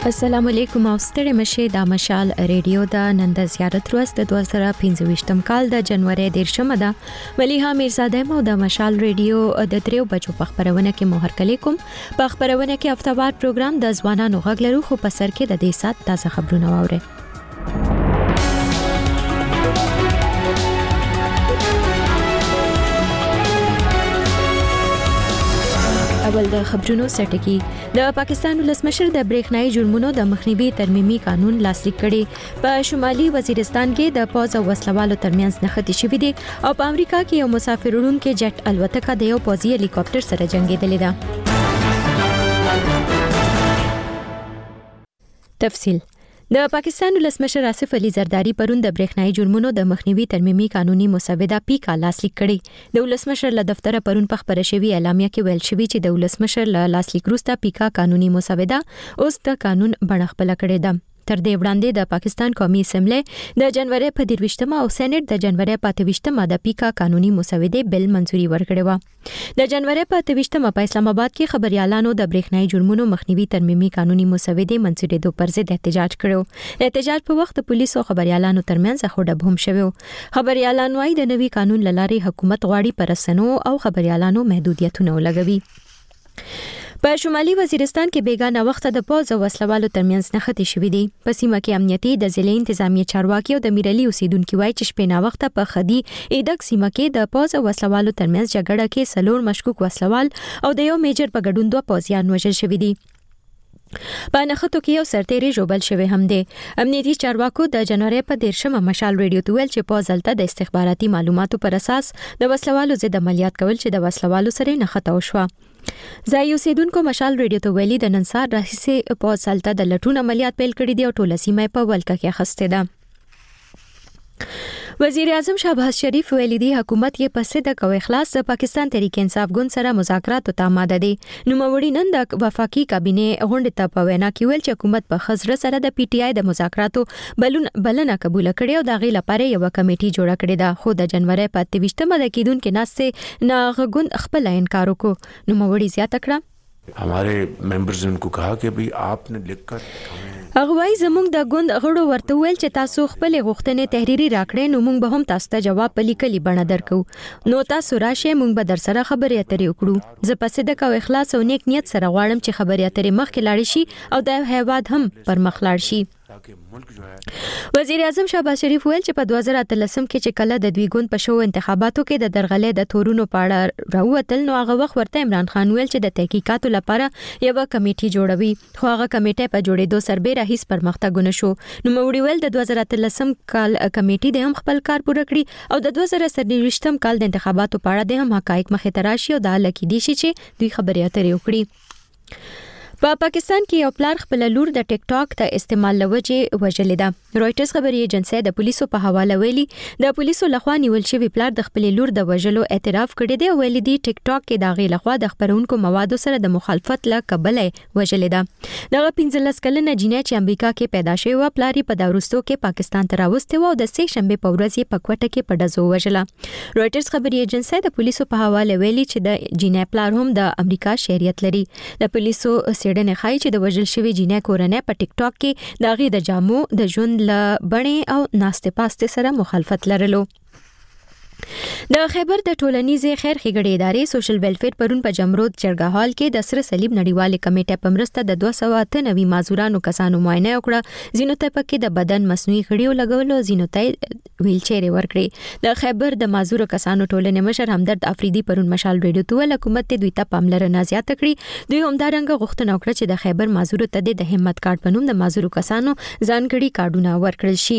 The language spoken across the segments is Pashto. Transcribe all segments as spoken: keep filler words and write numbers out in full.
السلام علیکم او ستړي مشه د مشال ریډیو د نن د زیارت ورځ د دوه زره پنځه کال د جنوري دیرشمه ده مليها میرزاده مو د مشال ریډیو د دریو بجو په خبرونه کې مهر کلیکم په خبرونه کې هفتهوار پروګرام د ځوانانو غږ لرو خو په سر کې د دې سات تازه خبرونه واوري. اول د خبرونو سرټکی د پاکستان ولسمشر د برېښنايي جرمونو د مخنیوي ترمیمي قانون لاسلیک کړي. په شمالي وزیرستان کې د پوز او وسلوالو ترمنځ نښتې شوې دي او په امریکا کې یو مسافر وړونکي جټ الوتکه د یو پوځي هلیکاپټر سره جنګېدلې ده. تفصیل د پاکستان ولسمشر آصف علي زرداری پرون د برېښنايي جرمونو د مخنیوي ترمیمي قانوني مسوده پیکا لاسلیک کړي. د ولسمشر له دفتره پرون په خبره شوی اعلامیه کې ویل شوی چې د ولسمشر له لاسلیک وروسته پیکا قانوني مسوده اوس د قانون بڼه خپل کړې ده. تر دې وړاندې د پاکستان قومي اسمبلی د جنوري په دیرويشتمه او سېنات د جنوري په اتويشتمه د پیکا قانوني مسوده بل منځوري ورکړې و. د جنوري په اتويشتمه په اسلام آباد کې خبريالانو د برېښنايي جرمونو مخنیوي ترمیمي قانوني مسوده منځوري دوه پر ضد احتجاج کړو. د احتجاج په وخت پولیسو خبريالانو ترمنځ خړډب هم شوی. خبريالان وايي د نوي قانون لاري حکومت غواړي پر رسنو او خبريالانو محدودیتونه ولګوي. په شمالي وزیرستان کې بیګانه وخت د پوز او وسلوالو ترمنځ نښتې شوې دي. په سیمه کې امنیتي د ضلع انتظامیه چارواکي او د میرلي اوسیدونکو وايي چې شپې نا وخت په خدي ایدک سیمه کې د پوز او وسلوالو ترمنځ جګړه کې سلور مشکوک وسلوال او د یو میجر په ګډون دوه پوځیان وژل شوي دي. په نښتو کې یو سرتیری ژوبل شوی هم دی. امنیتي چارواکو د جنوري په دیرشمه مشال ریډیو ته ویل چې پوز هلته د استخباراتي معلوماتو پر اساس د وسلوالو ضد عملیات کول چې د وسلوالو سره نښته وشوه. ځای اوسیدونکو مشال ریډیو ته ویلي د نن سهار راهیسې پوز هلته د لټون عملیات پیل کړي دي او ټوله سیمه په ولکه کې اخیستې ده. وزیر اعظم شهباز شریف ویلي دی حکومت یې په صدق او اخلاص د پاکستان تحریک انصاف ګوند سره مذاکرات ته آماده دي. نوموړي نن د وفاقي کابینه غونډې ته په وینا کې ویل چې حکومت په خزر سره د پی ټی آی د مذاکراتو بلون بلنه قبول کړي او د غي لپاره یو کمیټي جوړه کړې ده. خو د جنوري په اتويشتمه د کېدونکو ناسته ناغ ګوند خپل انکار وکړ. نوموړي زیاته کړه हमारे मेंबर्स ने उनको कहा कि भाई आपने लिखकर اغوای زموږ د ګوند غړو ورته ویل چې تاسو خپل غوښتنې تحریری راکړې نو موږ به هم تاسو ته جواب په لیکلي بڼه درکو. نو تاسو راشه موږ به در سره خبرې اترې وکړو. زه په صدق او اخلاص او نیک نیت سره غواړم چې خبرې اترې مخکې لاړ شي او د هیواد هم پر مخ لاړ شي. وزیر اعظم شهباز شریف ویل چې په دوه زره اتلسم کې چې کله د دوی ګوند په شو انتخاباتو کې د درغلې د تورونو پاړه راووتل نو هغه وخت ورته عمران خان ویل چې د تحقیقاتو لپاره یو کمیټي جوړوي خو هغه کمیټه په جوړېدو سربېره هیڅ پرمختګ نه شو. نو نوموړي ویل د دوه زره اتلسم کال کمیټي د هم خپل کار پوره کړی او د دوه زره څلوېښتم کال د انتخاباتو په اړه د هم حقایق مخې ته راشي او د حل کې دي چې دوی خبرې اترې وکړي. په پا پاکستان کې یو پلار خپل لور د ټیک ټاک ته استعمال لوجه وژلې ده. رويټرز خبري ایجنسی د پولیسو په حواله ویلي د پولیسو لخوا نیول شوی پلار د خپل لور د وژلو اعتراف کړی دی او ویلي دی ټیک ټاک کې داغي لخوا د خبرونکو موادو سره د مخالفت له قبله وژلې ده. دغه پنځلس کلنه جینۍ چې امریکا کې پیدا شوی و پلاری په داورستو کې پاکستان ته راوسته و او د سې شنبه په ورځ یې په کوټه کې په ډزو وژله. رويټرز خبري ایجنسی د پولیسو په حواله ویلي چې د جینۍ پلار هم د امریکا شهريت لري. د پولیسو سیډنه خای چې د وژل شوی جینۍ کورنۍ په ټیک ټاک کې داغي د جامو د ژوند ل بڼې او ناسته پاسته سره مخالفت لرلو. د خیبر د ټولنیزې خیر ښېګړې ادارې سوشل ویلفیر پرون په جمرود جرګه هال کې د سره صلیب نړیوالې کمیټې په مرسته د دوه سوه اته نوي مازورانو کسانو معاینه وکړه. ځینو ته پکې د بدن مصنوعي غړیو لګولو ځینو ته ویل چیرې ورکړي. د خیبر د مازور کسانو ټولنې مشر همدرد افریدي پرون مشال ریډیو ته ویل حکومت دوی ته پاملرنه زیاته کړي. دوی همدارنګه غوښتنه وکړه چې د خیبر مازور ته د همت کارت په نوم د مازور کسانو ځانګړي کارډونه ورکړل شي.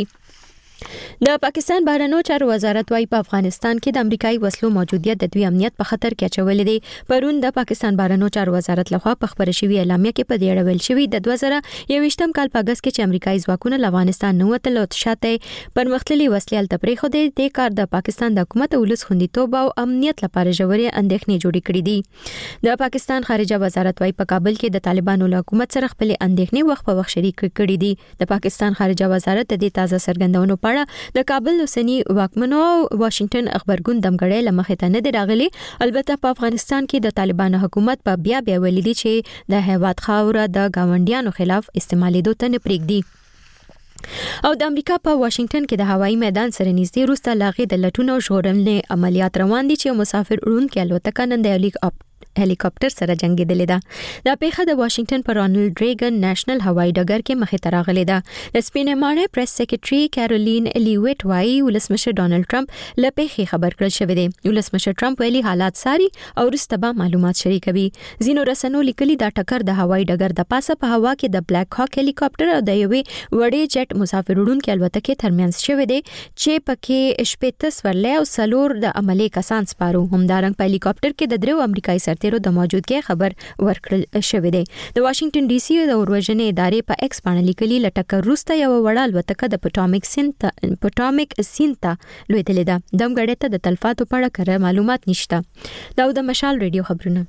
د پاکستان بهرنیو چارو وزارت وايي په افغانستان کې د امریکایي وسلو موجودیت د دوی امنیت په خطر کې اچولې دی. پرون د پاکستان بهرنیو چارو وزارت لخوا په خبره شوی اعلامیه کې په دې اړه ویل شوی د دوه زره یوویشتم کال په اگست کې چې امریکایي ځواکونه له افغانستان نه وتل او شاته پرمختللي وسلې تپریخ خو د کار د پاکستان د حکومت ولس خوندیتوب او امنیت لپاره ژورې اندېښنې جوړې کړې دي. د پاکستان خارجه وزارت وايي په کابل کې د طالبانو له حکومت سره خپل اندېښنې وخت په وخت شریک کړې دي. د پاکستان خارجه وزارت د دې تازه څرګندونو په د کابل اوسنی واکمنو واشنگټن خبرګون دمګړې لمخې ته نه دی راغلی. البته په افغانستان کې د طالبانو حکومت په بیا بیا ولیدي چې د هیواد خاوره د گاونډیانو خلاف استعمالېدو ته نه پرېږدي. او د امریکا په واشنگټن کې د هوایي میدان سره نږدې وروسته لاغې د لټون او ژغورنې عملیات روان دي چې مسافر وړونکي الوتکه نن د هلیکاپټر سره جنگیدلې ده. دا پیښه د واشنگټن پر رونالد ریګن نېشنل هوایي ډګر کې مخې ته راغلې ده. د سپینې ماڼۍ پریس سیکریټري کیرولین لیویټ وايي ولسمشر ډونالد ټرمپ له پیښې خبر کړل شوی دی. ولسمشر ټرمپ ویلي حالات ساري او وروسته به معلومات شریکوي. ځینو رسنیو لیکلي دا ټکر د هوایي ډګر د پاسه په هوا کې د بلیک هاک هلیکاپټر او د یوې وړې جټ مسافر وړونکي الوتکې ترمنځ شوی دی چې پکې شپږ سورلې او څلور د عملي کسان سپارو. همدارنګ په هلیکاپټر کې د درو امریکایي سرتیرو د موجودګۍ خبر ورکړل شوی دی. د واشنگټن ډي سي د اوروژنې ادارې په ایکس باندې لیکلي لټکر وروسته یو وړه الوتکه د پټامیک سینت پټامیک سینت لویدلې ده. دمګړې ته د تلفاتو په اړه کره معلومات نشته. دا د مشال ریډیو خبرونه.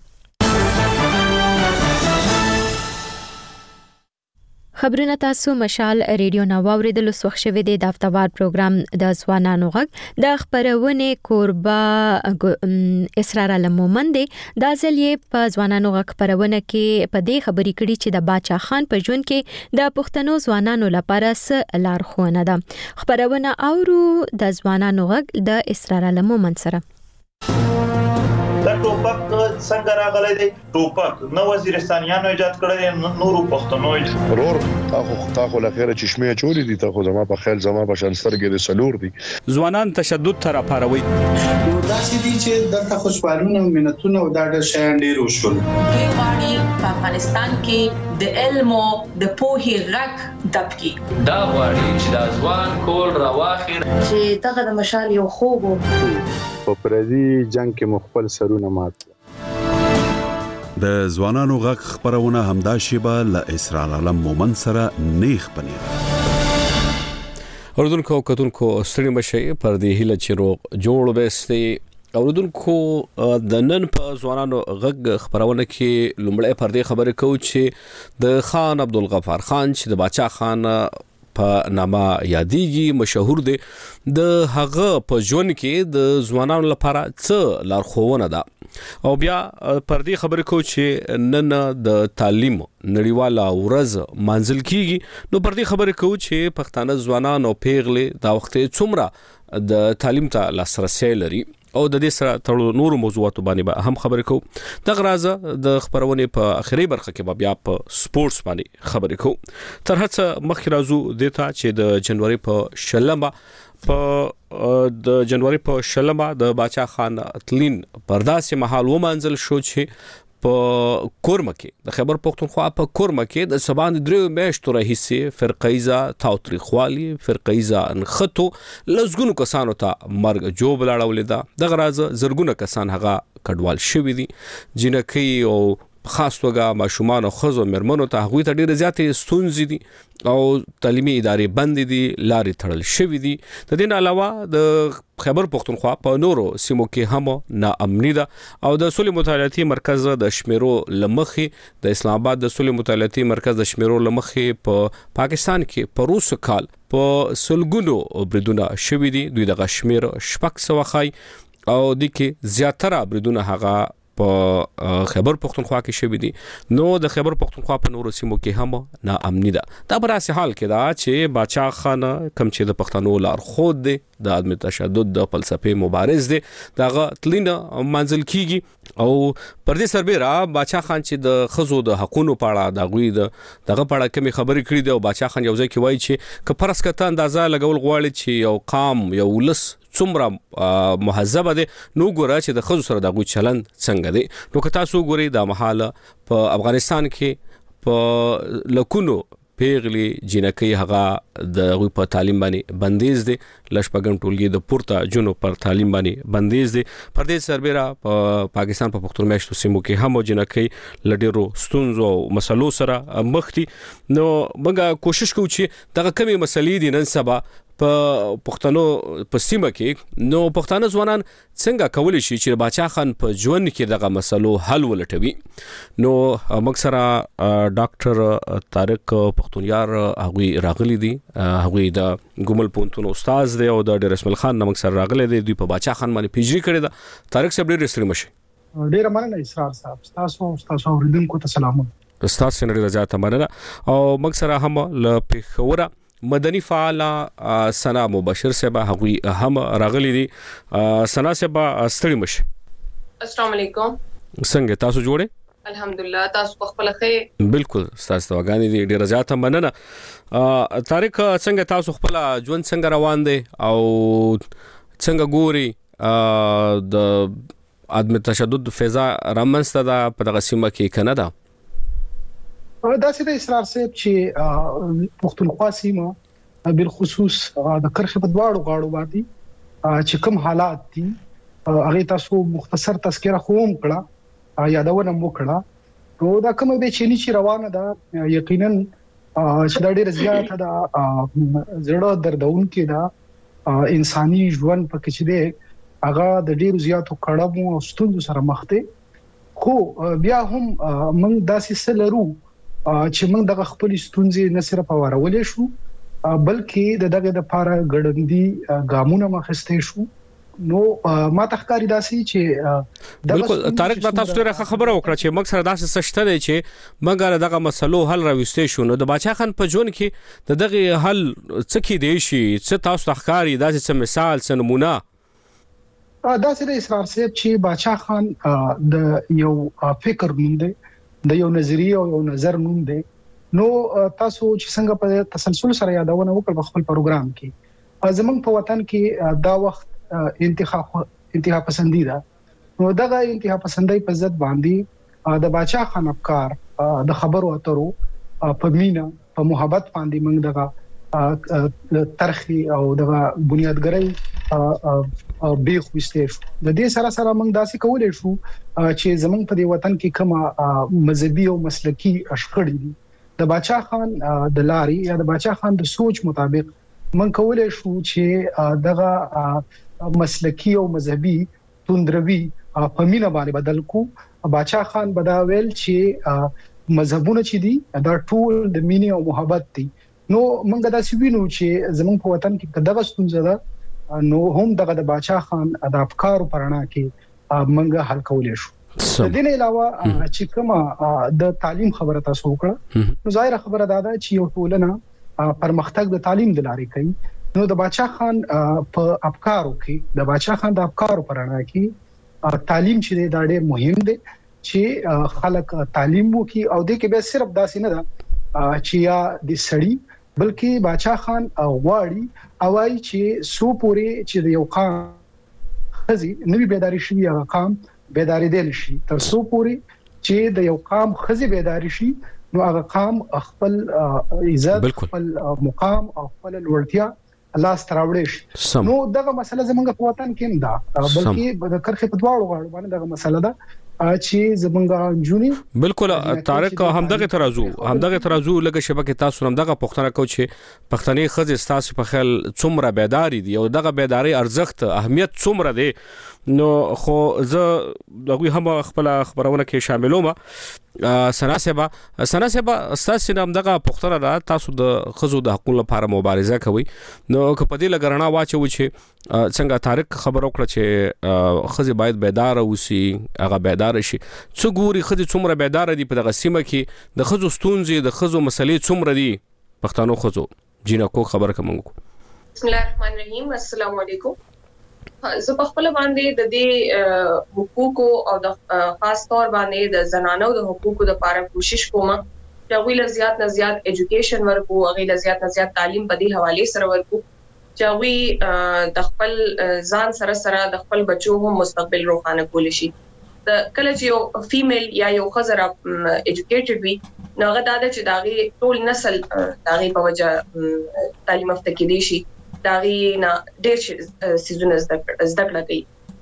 خبرونه تاسو مشال ریډیو نو اوریدل سو خوشوي د دافتوار پروګرام د ځوانانو غږ د خبرونه کوربه اسرار المومن دی. دا ځلې په ځوانانو غږ خبرونه کې په دې خبرې کړي چې د باچا خان په ژوند کې د پښتنو ځوانانو لپاره س لارښوونه ده. خبرونه اورو د ځوانانو غږ د اسرار المومن سره. دا ټوپک څنګه راغلی دی؟ ټوپک نو وزیرستانیانو ایجاد کړی دی، نورو پښتنو ورور تاخو تاخو لخيره چشمه چولی دي تاخو زما په خیال زما په شان سترګې د سلور دي. ځوانان تشدد تر پاروي نو دا چې دي چې د خوشحالونه او مینتونه او دا د شیان ډیر وشول. دوی غواړي په افغانستان کې د علم او د پوهې غږ دبکي. دا غواړي چې د ځوان کول راواخیر چې دغه د مشال یو خوب په پردي جنگ کې مخبل سرونه مات. د ځوانانو غږ خبرونه همدا شیبه ل اسرار علم مومن سره نیخ پنیر. اوردونکو کتونکو ستړي مشي پر دې هله چې روغ جوړ وبستي. اوردونکو د نن په ځوانانو غږ خبرونه کې لومړی پر دې خبره کوي چې د خان عبدالغفار خان چې د باچا خان په نامه یادېږي مشهور دی. د هغه په ژوند کې د ځوانانو لپاره څه لارښوونه ده او بیا پر دې خبرې کوو چې نن د تعلیم نړیواله ورځ منځل کیږي. نو پر دې خبرې کوو چې پښتانه ځوانان او پیغلې دا وخت څومره د تعلیم ته لاسرسي لري او د دې سره تړلو نور موضوعات باندې به هم خبرې کوو. د غرازه د خبرونه په اخري برخه کې بیا په سپورتس باندې خبرې کوو. تر هڅه مخکې راځو دته چې د جنوري په شلمه په د جنوري په شلمه د باچا خان تلین پرداسه محل ومنځل شو چې په کورمه کې د خیبر پختونخوا په کورمه کې د سبان درو میاشتو راهیسې فرقایزه تاوتریخوالي فرقایزه انخطو لزګونو کسانو ته مرګ جوب لاړولې ده. د غرازه زرګونه کسان هغه کډوال شوی دي. جنکې او خاص توګه ماشومان او خزو مرمنو ته هغوی ته ډیره زیاتې ستونزې دي او تعلیمي ادارې بند دي، لارې تړل شوې دي. د دې نه علاوه د خیبر پختونخوا په نورو سیمو کې هم ناامني ده او د صلح مطالعاتي مرکز د شمیرو لمخې د اسلام آباد د صلح مطالعاتي مرکز د شمیرو لمخې په پا پاکستان کې په روس کال په سلګونو بریدونه شوې دي. دوی د شمیر شپږ سوه خای او د کې زیاتره بریدونه هغه په خیبر پختونخوا کې شوی دي. نو د خیبر پختونخوا په نورو سیمو کې هم ناامني ده. دا په داسې حال کې ده چې باچا خان کم چې د پښتنو لار خود دی د عدم تشدد د فلسفي مبارز دی دغه تلینه منځل کیږي او پر دې سربېره باچا خان چې د خزو د حقونو په اړه د غوي د دغه په اړه کومې خبرې کړې دي او باچا خان یو ځای کې وایي چې که فرض کته اندازه لګول غواړي چې یو قام یو ولس څومره مهذب دي نو ګوره چې د خزو سره د غوي چلن څنګه دي. نو که تاسو ګوري د محاله په افغانستان کې په لکونو پیغلی جنکې هغه د غوي په تعلیم باندې بندیز دي. لشپګم ټولګي د پورته جنو پر تعلیم باندې بندیز دي. پر دې سربېره په پاکستان په پښتون میاشتو سیمو کې هم جنکې لډیرو ستونزو او مسلو سره مخ دي. نو موږ کوشش کوو چې دغه کمی مسلې دي نن سبا په پښتنو په سیمه کې نو پښتانه ځوانان څنګه کولی شي چې باچا خان په ژوند کې دغه مسلو حل ولټوي. نو موږ سره ډاکټر طارق پختونیار هغه راغلي دي، هغه د ګومل پونتون استاد دی او د ډیر اسماعیل خان موږ سره راغلي دي، دوی په باچا خان باندې پیجری کړی دا. طارق صاحب ډیر ستړي مشه. ډیر مننه اسرار صاحب، تاسو تاسو اوریدونکو ته سلام. استاد سره ډیر زیات مننه. او موږ سره هم ل پیښوره مدني فعال سنا مبشر صاحب هغه هم راغلي دي. سنا صاحب ستړي مشه. السلام علیکم. څنګه تاسو جوړه؟ الحمدلله، تاسو په خپل خیر؟ بالکل، تاسو واغانی دي ډیر زیات مننه. طارق څنګه تاسو خپل ژوند څنګه روان دي او څنګه ګوري د عدم تشدد فضا رامنځته ده په دغه سیمه کې کنه ده؟ دا چې د اسرار صاحب چې پښتونخوا سیمه بالخصوص د کرخې په دواړو غاړو باندې چې کوم حالات دي هغه تاسو مختصر تذکرہ کوم کړه یادونه مو کړه. نو دا کومه به چینی چې روانه ده یقینا چې دا ډېر زیات ده زړه دردون کې ده انساني ژوند پکې چې ده هغه د ډېر زیاتو کړهمو او ستونزو سره مخ دي. خو بیا هم موږ داسې څه لرو چې موږ دغه خپل ستونزې نه صرف اورولې شو بلکې د دغه د لپاره ګړندی ګامونه مخسته شو. نو ما تخکاری داسې چې بالکل طارق دا تاسو ته خبره وکړه چې موږ سره داسې سشته دی چې موږ دغه مسلو حل راوستې شو. نو د باچا خان په ژوند کې د دغه حل څه کې دی شي څه تاسو تخکاری داسې څه مثال څه نمونه؟ دا چې د اسرار صاحب چې باچا خان د یو فکر نوم دی، د یو نظریه او یو نظر نوم دی. نو تاسو چې څنګه په تسلسل سره یادونه وکړ په خپل پروګرام کې زمونږ په وطن کې دا وخت انتخاب انتها پسندی ده. نو دغه انتها پسندۍ په ضد باندې د باچا خان افکار د خبرو اترو په مینا په محبت باندې موږ دغه ترخی او دغه بنیادګرۍ به خوسته شو. د دې سره سره موږ داسې کولای شو چې زمونږ په دې وطن کې کومه مذهبي او مسلکی اشخړې دي د باچا خان د لاري یا د باچا خان د سوچ مطابق موږ کولای شو چې دغه مسلکی او مذهبي توندروي په مینا باندې بدل کو. باچا خان بداویل چې مذهبونه چې دي دا ټول د مینې او محبت دي. نو موږ دا سوینو چې زمونږ په وطن کې دغه ستونزه ده نو هم دغه د باچا خان د افکارو پرانا کې موږ حل کولای شو. د دې علاوه چې کومه د تعلیم خبره تاسو وکړه نو ظاهر خبره دا ده چې یو ټولنه پرمختګ د تعلیم د لارې کوي. نو د باچا خان په افکارو کې د باچا خان د افکارو پرانا کې تعلیم چې دا ډېر مهم دی چې خلک تعلیم وکړي او د کې به صرف داسې نه ده چې یا د سړی بلکې باچا خان غواړي اوای چې سو پوري چې د یو قام خزي نوی بیداری شي یا قام بیداری دي شي تر سو پوري چې د یو قام خزي بیداری شي نو هغه قام خپل عزت خپل مقام او خپل لوړتیا الله ستراوړي شي. نو دغه مسله زمونږ په وطن کې نه ده بلکې د کرخې په دواړو غاړو باندې دغه مسله ده چې زمونږ جونی. بالکل طارق همدغه ترازو همدغه ترازو لکه شبکه تاسو همدغه پښتنه کو چې پښتني خځې تاسو په خیال څومره بیداری دي او دغه بیداری ارزښت اهمیت څومره دی. نو خو زه دغه هم خپل خبرونه کې شاملوم. سنا صاحب سنا صاحب تاسو نام دغه پښتنه را تاسو د خزو د حقوقو لپاره مبارزه کوي. نو کپدې لګرنا واچو چې څنګه طارق خبر وکړه چې خزي باید بیدار اوسي هغه بیدار شي. څو ګوري خزي څومره بیدار دي په دغه سیمه کې د خزو ستونزې د خزو مسلې څومره دي پښتنو خزو جنکو خبر کوم. بسم الله الرحمن الرحیم. السلام علیکم. زه په خپل باندې د دې حقوقو او د خاص تور باندې د زنانو د حقوقو لپاره کوشش کوم چې غوښله زیات نه زیات এډوকেশন ورکو غوښله زیات نه زیات تعلیم په دې حواله سره ورکو چې وی د خپل ځان سره سره د خپل بچو هم مستقبل روښانه کول شي. د کله چې یو فیمیل یا یو خزر اډوکیټډ وي نو هغه د چې داغي ټول نسل داغي په وجه تعلیم یافته کېدي شي داغي نه ډېر سيزونه زده کړه کوي.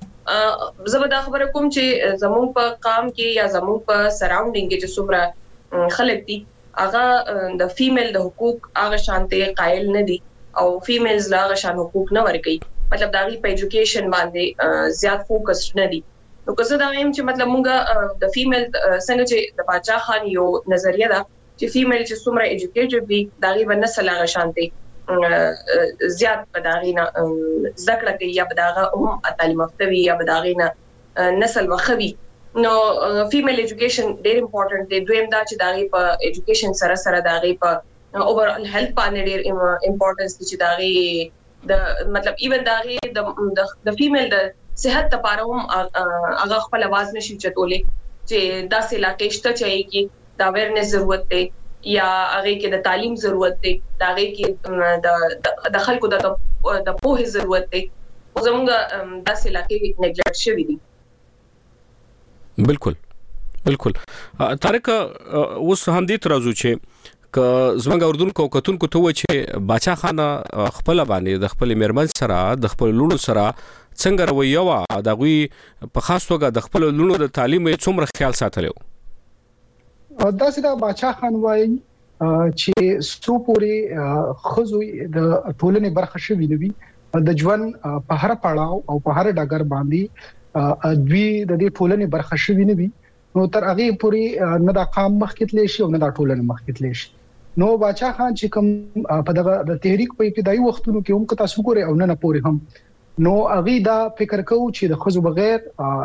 زه دا خبره کوم چې زموږ په قام کې یا زموږ په سراوندینګ کې چې څومره خلک دي هغه د فیمیل د حقوق هغه شانته قائل نه دي او فیمیلز لا غشان حقوق نه ورکي مطلب دا غي په ایجوکیشن باندې زیات فوکس نه دي نو که زه دا وایم چې مطلب مونږه د فیمیل څنګه چې د باچا خان یو نظریه ده چې فیمیل چې څومره ایجوکیټډ وي دا غي باندې نسل غشانته زیات پداغینا ذکر کوي یا بداغه هم تعلیم یافته وي یا بداغینا نسل وخوي نو فیمیل ایجوکیشن ډېر امپورټنت دی دویم دا چې دا غي په ایجوکیشن سره سره دا غي په اوورال هیلث باندې ډېر امپورټنس دي چې دا غي د مطلب ایون دا غي د د فیمیل د صحت لپاره هم هغه خپل आवाज نشي چتولې چې دا سه علاقې شته چې کی دا اویرنس ضرورت دی یا هغه کې د تعلیم ضرورت دی دا هغه کې د خلکو د د پوهې ضرورت دی زموږ د سه علاقې نیګلیکټ شوی دي بالکل بالکل طارق اوس هم دې ترازو چې ک زمونږ اردن کو کتون کو ته چې باچا خان خپل باندې د خپل میرمن سره د خپل لونو سره څنګه رویه وا د غوي په خاص توګه د خپل لونو د تعلیم څومره خیال ساتلو دا سیده باچا خان وایي چې سو پوری خزوی د ټولنې برخه شوی دی د ژوند په هر پړاو او په هر ډګر باندې دوی د دې ټولنې برخه شوی نه وي نو تر هغه پوری نه د قام مخکتلې شي او نه د ټولنې مخکتلې شي نو باچا خان چې کوم په دغه د تحریک په ابتدایي وختونو کې هم کتا سګوري او نه نه پوری هم نو هغه دا فکر کوي چې د خزو بغیر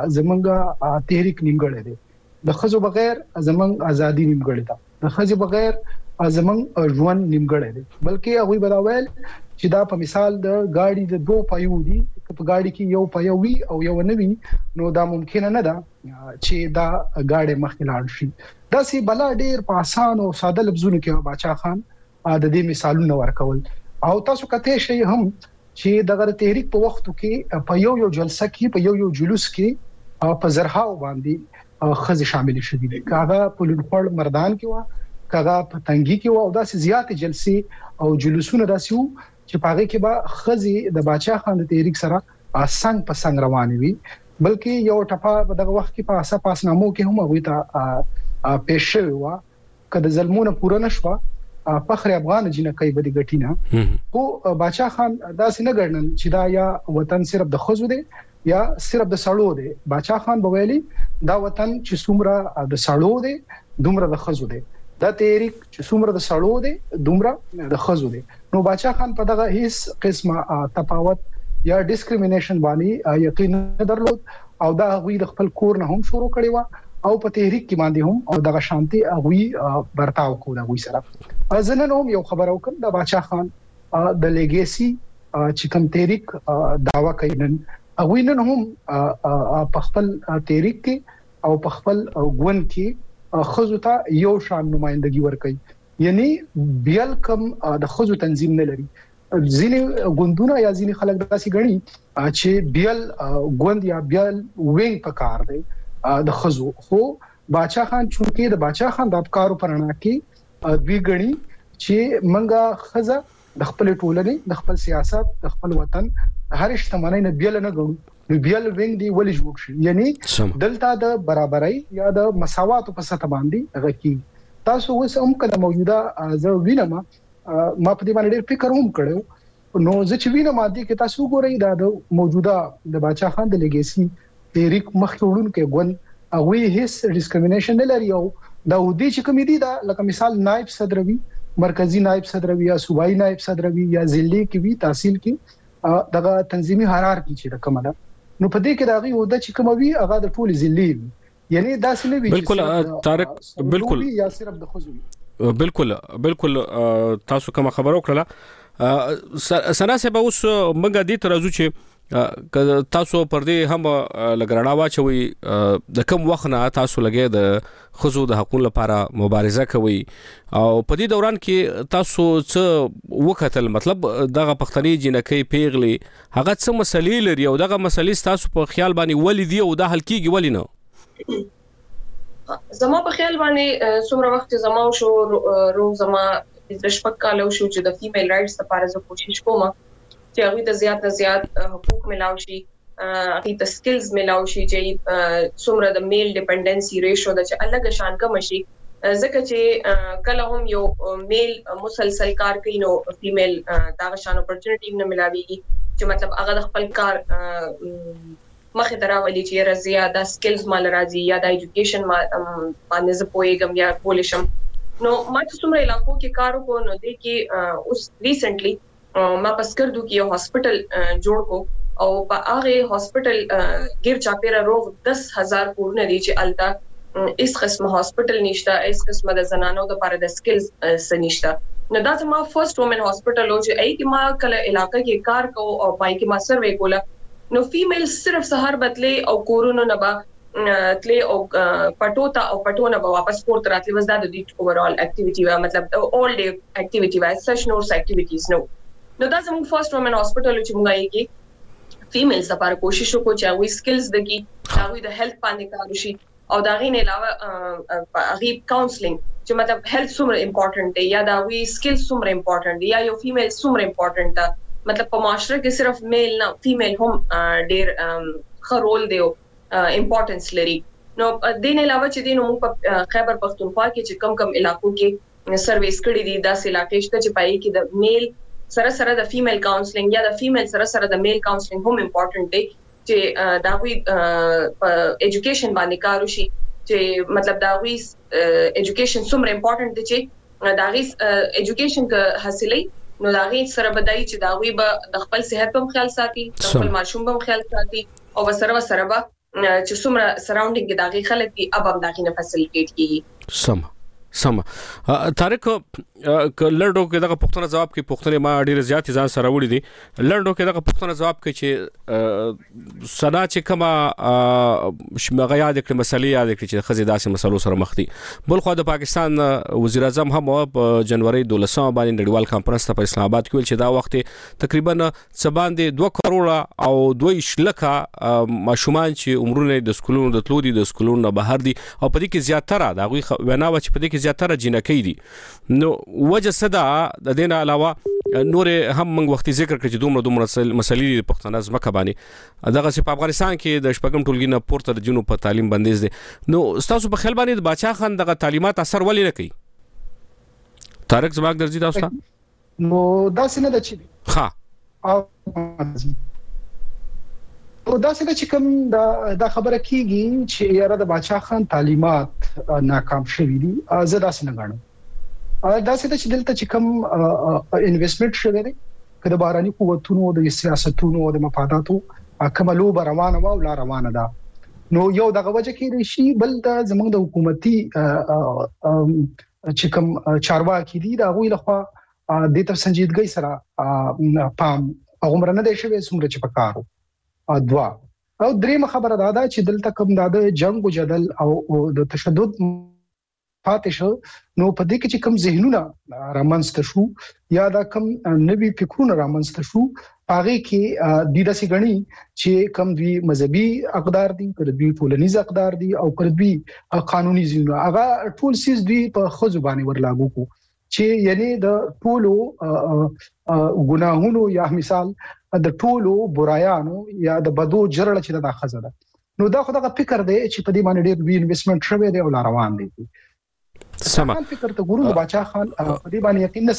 زمونږه تحریک نیمګړی دی د خزو بغیر زمونږ ازادي نیمګړی ده د خزو بغیر زمونږ ژوند نیمګړی دی بلکې هغه بداویل چې دا په مثال د گاډي د دوه پایو دي په گاډي کې یو پایو وي او یو نه وي نو دا ممکن نه ده چې دا گاډي مخکې لاړ شي دا سي بلا ډیر په اسان او ساده لفظونو کې باچا خان د دې مثالونه ورکول او تاسو کته شي هم چې دغه تحریک په وختو کې په یو یو جلسه کې په یو یو جلوس کې په زرهاو باندې خزي شامل شي دي کاغه په لوړ مردان کې وا کاغه په تنګي کې وا او دا سي زیات جلسې او جلوسونه داسيو چې پاره کې به خزي د باچا خان د تحریک سره څنګه په څنګه روان وي بلکې یو ټپه په دغه وخت کې په اساس پاسنامو کې هم وي تا پېښه وا کله ظلمونه پوره نشوا فخر افغان جنکې بدی غټینا خو باچا خان دا څنګه ګڼل چې دا یا وطن صرف د خزو دی یا صرف د سړو دی باچا خان بویلی دا وطن چې څومره د سړو دی دومره د خزو دی دا تحریک چې څومره د سړو دی دومره د خزو دی نو باچا خان په دغه هیڅ قسمه تفاوت یا ډیسکریمینیشن باندې یقین نه درلود او دا غوی د خپل کور نه هم شروع کړي و او په تحریک کې باندې هم او دغه شانتي غوی برتاو کو دا غوی سره ځنن هم یو خبر وکم د باچا خان د لیګیسي چې کوم تحریک داوا کوي نن غوی نن هم په خپل تحریک کې او په خپل ګوند کې خزو ته یو شان نمائندګي ورکړي یعنی بیل کم د خزو تنظیم نه لري ځینې ګوندونه یا ځینې خلک داسې غني چې بیل ګوند یا بیل وینګ په کار دی د خزو خو باچا خان چونکې د باچا خان د افکارو پرانا کې دوی غني چې منګه خزه د خپل ټولنې د خپل سیاست د خپل وطن هر اجتماعي نه بیل نه غنو نو بیل وینګ دی ولې جوړ شي یعنی دلته د برابرۍ یا د مساوات په سطح باندې غکی تاسو اوس هم کله موجوده زه وینم ما په دې باندې ډېر فکر هم کړو نو زه چې وینم ماده کې تاسو ګورئ دا د موجوده د باچا خان د لیګیسي تحریک مخکړون کې ګون هغه هیڅ ډیسکریمینیشن نه لري او دا ودی چې کمیټي دا لکه مثال نائب صدر وی مرکزی نائب صدر وی یا صوبایي نائب صدر وی یا ضلعي کې وی تحصیل کې دغه تنظیمي هرارکی چې د کومه نو په دې کې دا غي ودا چې کوم وی هغه د ټول ضلعي یعنی دا څه نه وی بالکل طارق بالکل یا صرف د خزوي بالکل بالکل تاسو کوم خبرو کړله سنا سه به اوس منګه دي ترازو چې تاسو پر دې هم لګرنا واچوي د کوم وخت نه تاسو لګي د خزو د حقوقو لپاره مبارزه کوي او په دې دوران کې تاسو څه وکتل مطلب دغه پښتني جنکې پیغلي هغه څه مسلې لري او دغه مسلې تاسو په خیال باندې ولې دی او د حل کیږي ولې نه زما په خیال باندې څومره وخت زما شو روز زما د شپږ کالو شو چې د فیمیل رائټس لپاره زه کوشش کوم چې هغه ته زیات نه زیات حقوق ملاو شي هغه ته سکلز ملاو شي چې څومره د میل ډیپندنسي ریشو د چې الګ شان کم شي ځکه چې کله هم یو میل مسلسل کار کوي نو فیمیل دا شان اپورچونټی نه ملاويږي چې مطلب هغه د خپل کار مخه دراولي چې رضیا د سکلز مال راځي یا د ایجوکیشن باندې زه پوهیږم یا پولیشم نو ما چې څومره علاقو کې کار وکړ نو د کې اوس ریسنټلی ما پسکردو کې یو هاسپټل جوړ کو او په هغه هاسپټل غیر چاپیره روغ دس هزار کورونه دي چې الته اس قسمه هاسپټل نشته اس قسمه د زنانو د لپاره د سکلز سنشته نو دا زما فرست وومن هاسپټل او چې ای کې ما کله علاقې کې کار کو او پای کې ما سروې کوله نو فیمیل صرف سحر بدلې او کورونو نه با تلی او پټوتا او پټونه به واپس کور ته راتلی وز دا د دې اوورال اکټیویټي وا مطلب اول ډے اکټیویټي وا سچ نورس اکټیویټیز نو نو دا زموږ فرست وومن هاسپټل چې موږ یې کې فیمیلز لپاره کوشش وکړو چې هغه سکلز دګي هغه د هیلث باندې کار وشي او دا غي نه علاوه هغه کاونسلینګ چې مطلب هیلث څومره امپورټنت دی یا دا وی سکلز څومره امپورټنت دی یا یو فیمیل څومره امپورټنت ده مطلب په معاشره کې صرف میل نه فیمیل هم ډېر خرول دی امپورټنس لري نو د دې علاوه چې دینو موږ په خیبر پختونخوا کې چې کم کم علاقو کې سرویس کړی دي دا علاقې شته چې پای کې د میل سره سره د فیمیل کاونسلینګ یا د فیمیل سره سره د میل کاونسلینګ هم امپورټنت دی چې دا وی ایجوکیشن باندې کار وشي چې مطلب دا وی ایجوکیشن څومره امپورټنت دی چې دا غي ایجوکیشن کې حاصلې نو دا غي سره بدای چې دا وی به د خپل صحت په خیال ساتي د خپل ماشوم په خیال ساتي او سره سره به چې څومره سراوندینګ کې دا غي خلک دي اب هم دا غي نه فیسیلیټیټ کیږي سم سم طارق لړډو کې دغه پښتنه جواب کې پښتنه ما ډیر زیات ځان سره وړي دي لړډو کې دغه پښتنه جواب کې چې سنا چې کما شمغه یاد کړ مسلې یاد کړ چې خزي داسې مسلو سره مخ دي بل خو د پاکستان وزیر اعظم هم په جنوري دولسمه باندې نړیوال کانفرنس ته په اسلام آباد کې ویل چې دا وخت تقریبا سباندې دوه کروڑه او دوه شلکه ماشومان چې عمرونه د سکولونو د تلو دي د سکولونو بهر دي او په دې کې زیاتره دا غوي وناوه چې په دې کې زیاتره جنکې دي نو وجه صدا د دین علاوه نور هم موږ وخت ذکر کړی چې دومره دومره مسلې د پښتنه ځمکه باندې دغه چې په افغانستان کې د شپږم ټولګي نه پورته د جنوب په تعلیم بندیز دي نو تاسو په خیال باندې د بادشاہ خان دغه تعلیمات اثر ولې نه کوي طارق زماک درځي تاسو ته نو دا څنګه د چي ها او او دا څنګه چې کوم دا دا خبره کیږي چې یاره د بادشاہ خان تعلیمات ناکام شوي دي زه دا څنګه غواړم دا څنګه چې دلته چې کوم انویسټمنټ شوی دی کله باراني قوتونو د سیاستونو او د مفاداتو کوملو روانه او لا روانه ده نو یو دغه وجه کې شي بل د زمونږ د حکومتي چې کوم چارواکي دي دا غوي لخوا د تر سنجیدګۍ سره پام هغه نه دی شوی څومره چې پکارو ادوا او دریم خبره دا ده چې دلته کوم د جنگ او جدل او د تشدد پاتې شو نو په دې کې چې کوم ذهنونه رامنځته شو یا دا کوم نوي فکرونه رامنځته شو هغه کې د داسې غني چې کوم دوی مذهبي اقدار دي کړه دوی ټولنیز اقدار دي او کړه دوی قانوني ځینو هغه ټول سیس دوی په خزو باندې ورلاګو کو چې یعنی د ټولو ګناهونو یا مثال د ټولو برایانو یا د بدو جرړه چې د خزه ده نو دا خو دا فکر دی چې په دې باندې ډېر وی انویسټمنټ شوی دی او روان دی سم فکر ته ګورو د بادشاہ خان په دې باندې یقین نه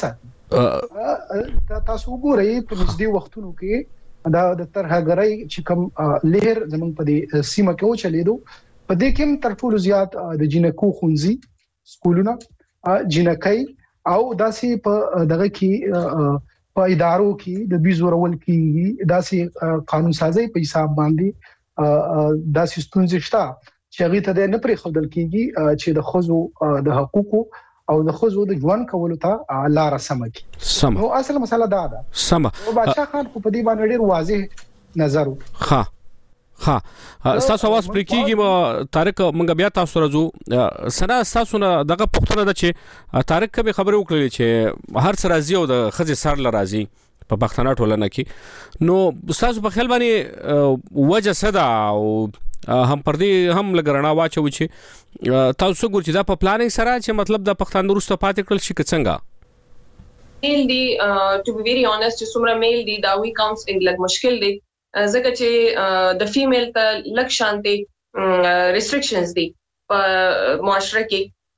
ساتي تاسو ګورئ په نږدې وختونو کې دا د ترهګرۍ چې کوم لهر زمون په دې سیمه کې و چلیدو په دې کې تر ټولو زیات د جنکو خونځي سکولونه جنکۍ او داسې په دغه کې په ادارو کې د بيزورول کې داسې قانون سازي په حساب باندې داسې ستونزې شته چې هغه ته نه پرې خدل کیږي چې د خزو د حقوقو او د خزو د ژوند کولو ته لار سم کی سم نو اصل مسله دا ده سم او بادشاہ خان په دې باندې ډېر واضح نظر ها ها تاسو आवाज پرې کیږي طارق منګ بیا تاسو راځو سنا تاسو نه دغه پښتنه ده چې طارق کبه خبره وکړي چې هر څه راځي او د خزي سر لرازي په پښتنه ټولنه کې نو تاسو په خیال باندې وجه صدا او هم پر دې هم لګرنا واچو چې تاسو ګور چې دا په پلانینګ سره چې مطلب د پښتون وروسته پاتې کړل شي څنګه میل دی ټو بی ویری اونست چې څومره میل دی دا وی کاونسلینګ لګ مشکل دی ځکه چې د فیمیل ته لک شانتي ریستریکشنز دي په معاشره کې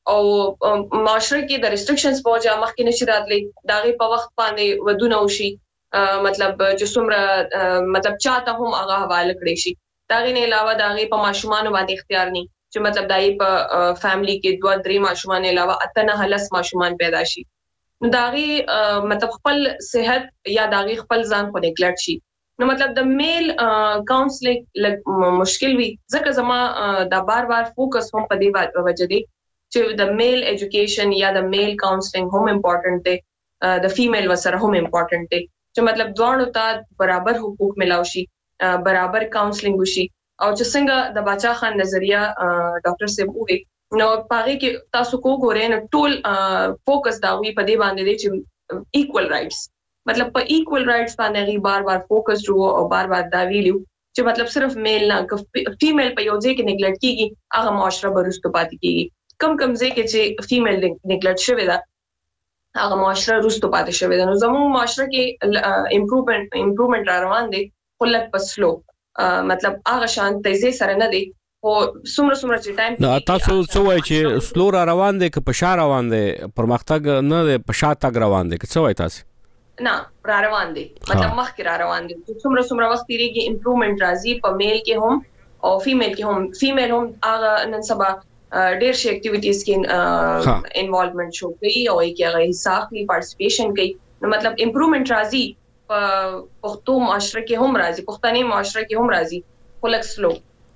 او معاشره کې د ریستریکشنز په وجه مخکې نشي راتلی داغه په وخت باندې ودونه وشي مطلب چې څومره مطلب چاته هم هغه حواله کړی شي داغه نه علاوه داغه په ماشومان باندې اختیار نه چې مطلب دای په فیملی کې دوه درې ماشومان علاوه اتنه هلس ماشومان پیدا شي نو داغه مطلب خپل صحت یا داغه خپل ځان په نیګلیکټ شي نو مطلب د میل کاونسلینګ مشکل وي ځکه زما دا بار بار فوکس هم په دې وجه دی چې د میل ایجوکیشن یا د میل کاونسلینګ هم امپورټنٹ دی د فیمیل وسره هم امپورټنٹ دی چې مطلب دوه ته برابر حقوق ملاوي شي برابر کاونسلینګ وشي او چې څنګه د باچا خان نظریه ډاکټر صاحب وی نو پاره کې تاسو کو ګورئ نو ټول فوکس دا وی په دې باندې دی چې ایکوال رائټس مطلب په ایکوال رائټس باندې غي بار بار فوکس وو او بار بار دا ویلو چې مطلب صرف میل نه فیمیل په یو ځای کې نیګلیکټ کیږي هغه معاشره برسته پاتې کیږي کم کم ځای کې چې فیمیل نیګلیکټ شوی دا هغه معاشره روستو پاتې شوی دا نو زموږ معاشره کې امپروومنت امپروومنت را روان دي خلک په سلو مطلب هغه شان تیزه سره نه دي او څومره څومره چې ټایم نو تاسو څه وایي چې سلو را روان دي که په شا روان دي پرمختګ نه دي په شا تګ روان دي که څه وایي تاسو نه را روان دي مطلب مخکې را روان دي څومره څومره وخت تیریږي امپروومنت راځي په میل کې هم او فیمیل کې هم فیمیل هم هغه نن سبا ډېر شي اکټیویټیز کې انوالومنت شو کوي او کې هغه حصہ کوي پارټیسپیشن کوي نو مطلب امپروومنت راځي په پښتو معاشره کې هم راځي پښتني معاشره کې هم راځي خلک سلو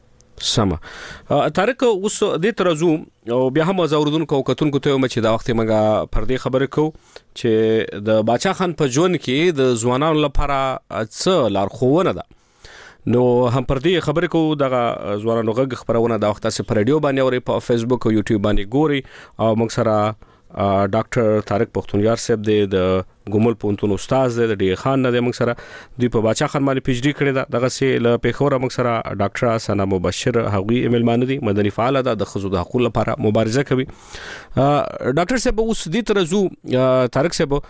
سم طارق اوس د ترزو او بیا هم زوردونکو کتونکو ته مچ دا وخت مګه پر دې خبره کو چې د باچا خان په ژوند کې د ځوانانو لپاره څه لارښوونه ده نو هم پر دې خبرې کو دغه ځوانانو غږ خبرونه د وخت سره پر رادیو باندې او په فیسبوک او یوټیوب باندې ګوري او موږ سره ډاکټر طارق پختونیار صاحب د ګومل پونتون استاد د ډی خان نه د موږ سره د په باچا خان باندې پی ایچ ډی کړی دا دغه سه ل پیښور موږ سره ډاکټر سنا مبشر هغوی ایمیل باندې مدني فعال ده د خزو د حقوق لپاره مبارزه کوي ډاکټر صاحب اوس دې ترزو طارق صاحب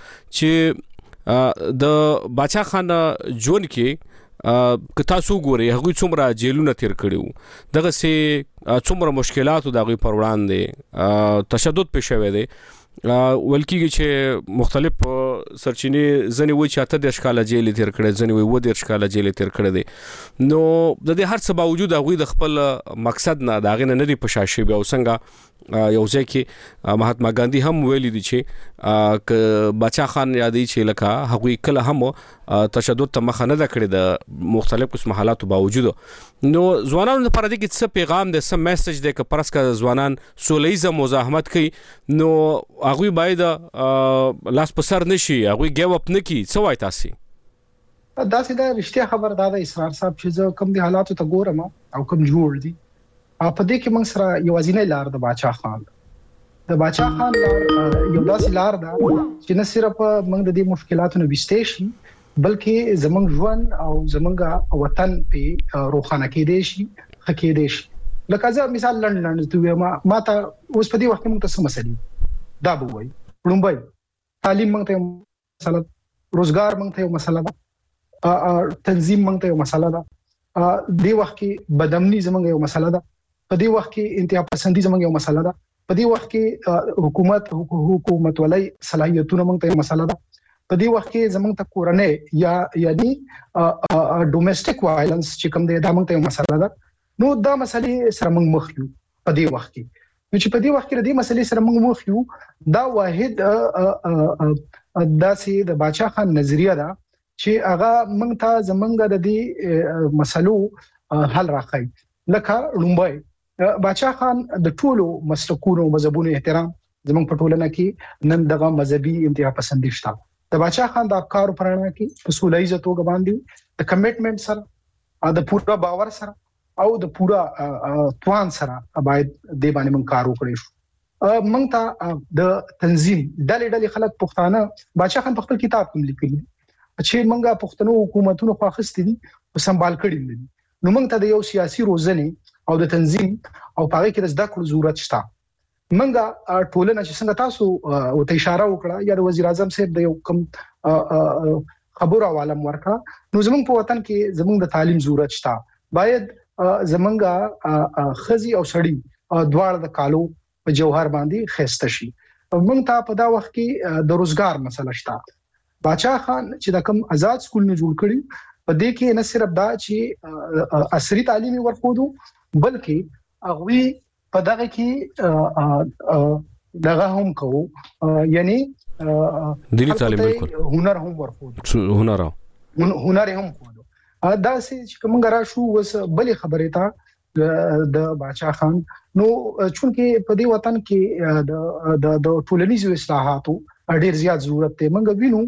چې د باچا خان جون کې که تاسو ګورئ هغه څومره جیلونه تیر کړیو دغه سه څومره مشکلات د هغه پر وړاندې تشدد پېښوي دي ولکه چې مختلف سرچینې ځنی وای چې اته د اشکاله جیل تیر کړي ځنی وای و د اشکاله جیل تیر کړي دي نو د دې هر څه باوجود هغه د خپل مقصد نه داغه نه لري پښاشي بیا وسنګه یو ځکه مهاتما ګاندی هم ویلي دي چې ک بچا خان یادې چې لکه هغه کله هم تشدد ته مخ نه کړی د مختلف قسم حالاتو باوجود نو ځوانانو لپاره د څه پیغام د سم میسج د ک پرسکه ځوانان سولېزه مزاحمت کوي نو هغه باید لاس په سر نشي هغه ګیو اپ نکي څه وای تاسو دا سیده رښتیا خبر دا د اسرار صاحب چې کوم دي حالاتو ته ګورم او کوم جوړ دي په دې کې موږ سره یو ځینې لار د باچا خان د باچا خان لار یو داسې لار ده چې نه صرف موږ د دې مشکلاتو نه وستې شي بلکې زمونږ ژوند او زمونږ وطن په روخانه کې دي شي خکې دي شي لکه ځکه مثال لندن ته ما ما ته اوس په دې وخت موږ ته څه مسلې دا به وای لومبای تعلیم موږ ته مسله روزګار موږ ته یو مسله ده تنظیم موږ ته یو مسله ده دې وخت کې بدامني زمونږ یو مسله ده په دې وخت کې انتها پسندي زمونږ یو مسله ده په دې وخت کې حکومت حکومت ولای صلاحیتونه موږ ته یو مسله ده په دې وخت کې زمونږ ته کورنۍ یا یعنی ډومېسټک وایلنس چې کوم دی دا موږ ته یو مسله ده نو دا مسلې سره موږ مخ یو په دې وخت کې نو چې په دې وخت کې د دې مسلې سره موږ مخ یو دا واحد دا سي د باچا خان نظریه ده چې هغه موږ ته زمونږ د دې مسلو حل راخی لکه لومبای باچا خان د ټولو مسلکونو مذهبونو احترام زموږ په ټولنه کې نن دغه مذهبي انتها پسندي شته د باچا خان د افکارو پرانا کې په سولېزه توګه باندې د کمټمنټ سره د پورا باور سره او د پورا توان سره باید د باندې من کار وکړو شو موږ ته د تنظیم ډلې ډلې خلک پښتانه باچا خان په خپل کتاب کې لیکلي چې موږ پښتنو حکومتونو خو اخستې دي او سمبال کړي دي نو موږ ته د یو سیاسي روزنه او د تنظیم او پاره کې د زده کړو ضرورت شته منګه ټولنه چې څنګه تاسو او ته اشاره وکړه یا د وزیر اعظم صاحب د یو کم خبرو عالم ورکا نو زمونږ په وطن کې زمونږ د تعلیم ضرورت شته باید زمونږه خزي او سړی دواړه د کالو په جوهر باندې خسته شي. موږ ته په دا وخت کې د روزګار مسله شته. باچا خان چې د کوم آزاد سکول نه جوړ کړي په دې کې نه صرف دا چې عصري تعلیمي ورکوډو بلکې هغه په دغه کې دغه هم کوو یعنی دینی تعلیم بالکل هنر هم ورکوډو هنر هنر هم کوو دا چې کوم غرا شو وس بلې خبره تا د باچا خان نو چونکه په دې وطن کې د د ټولنیزو اصلاحاتو ډېر زیات ضرورت دی. موږ وینو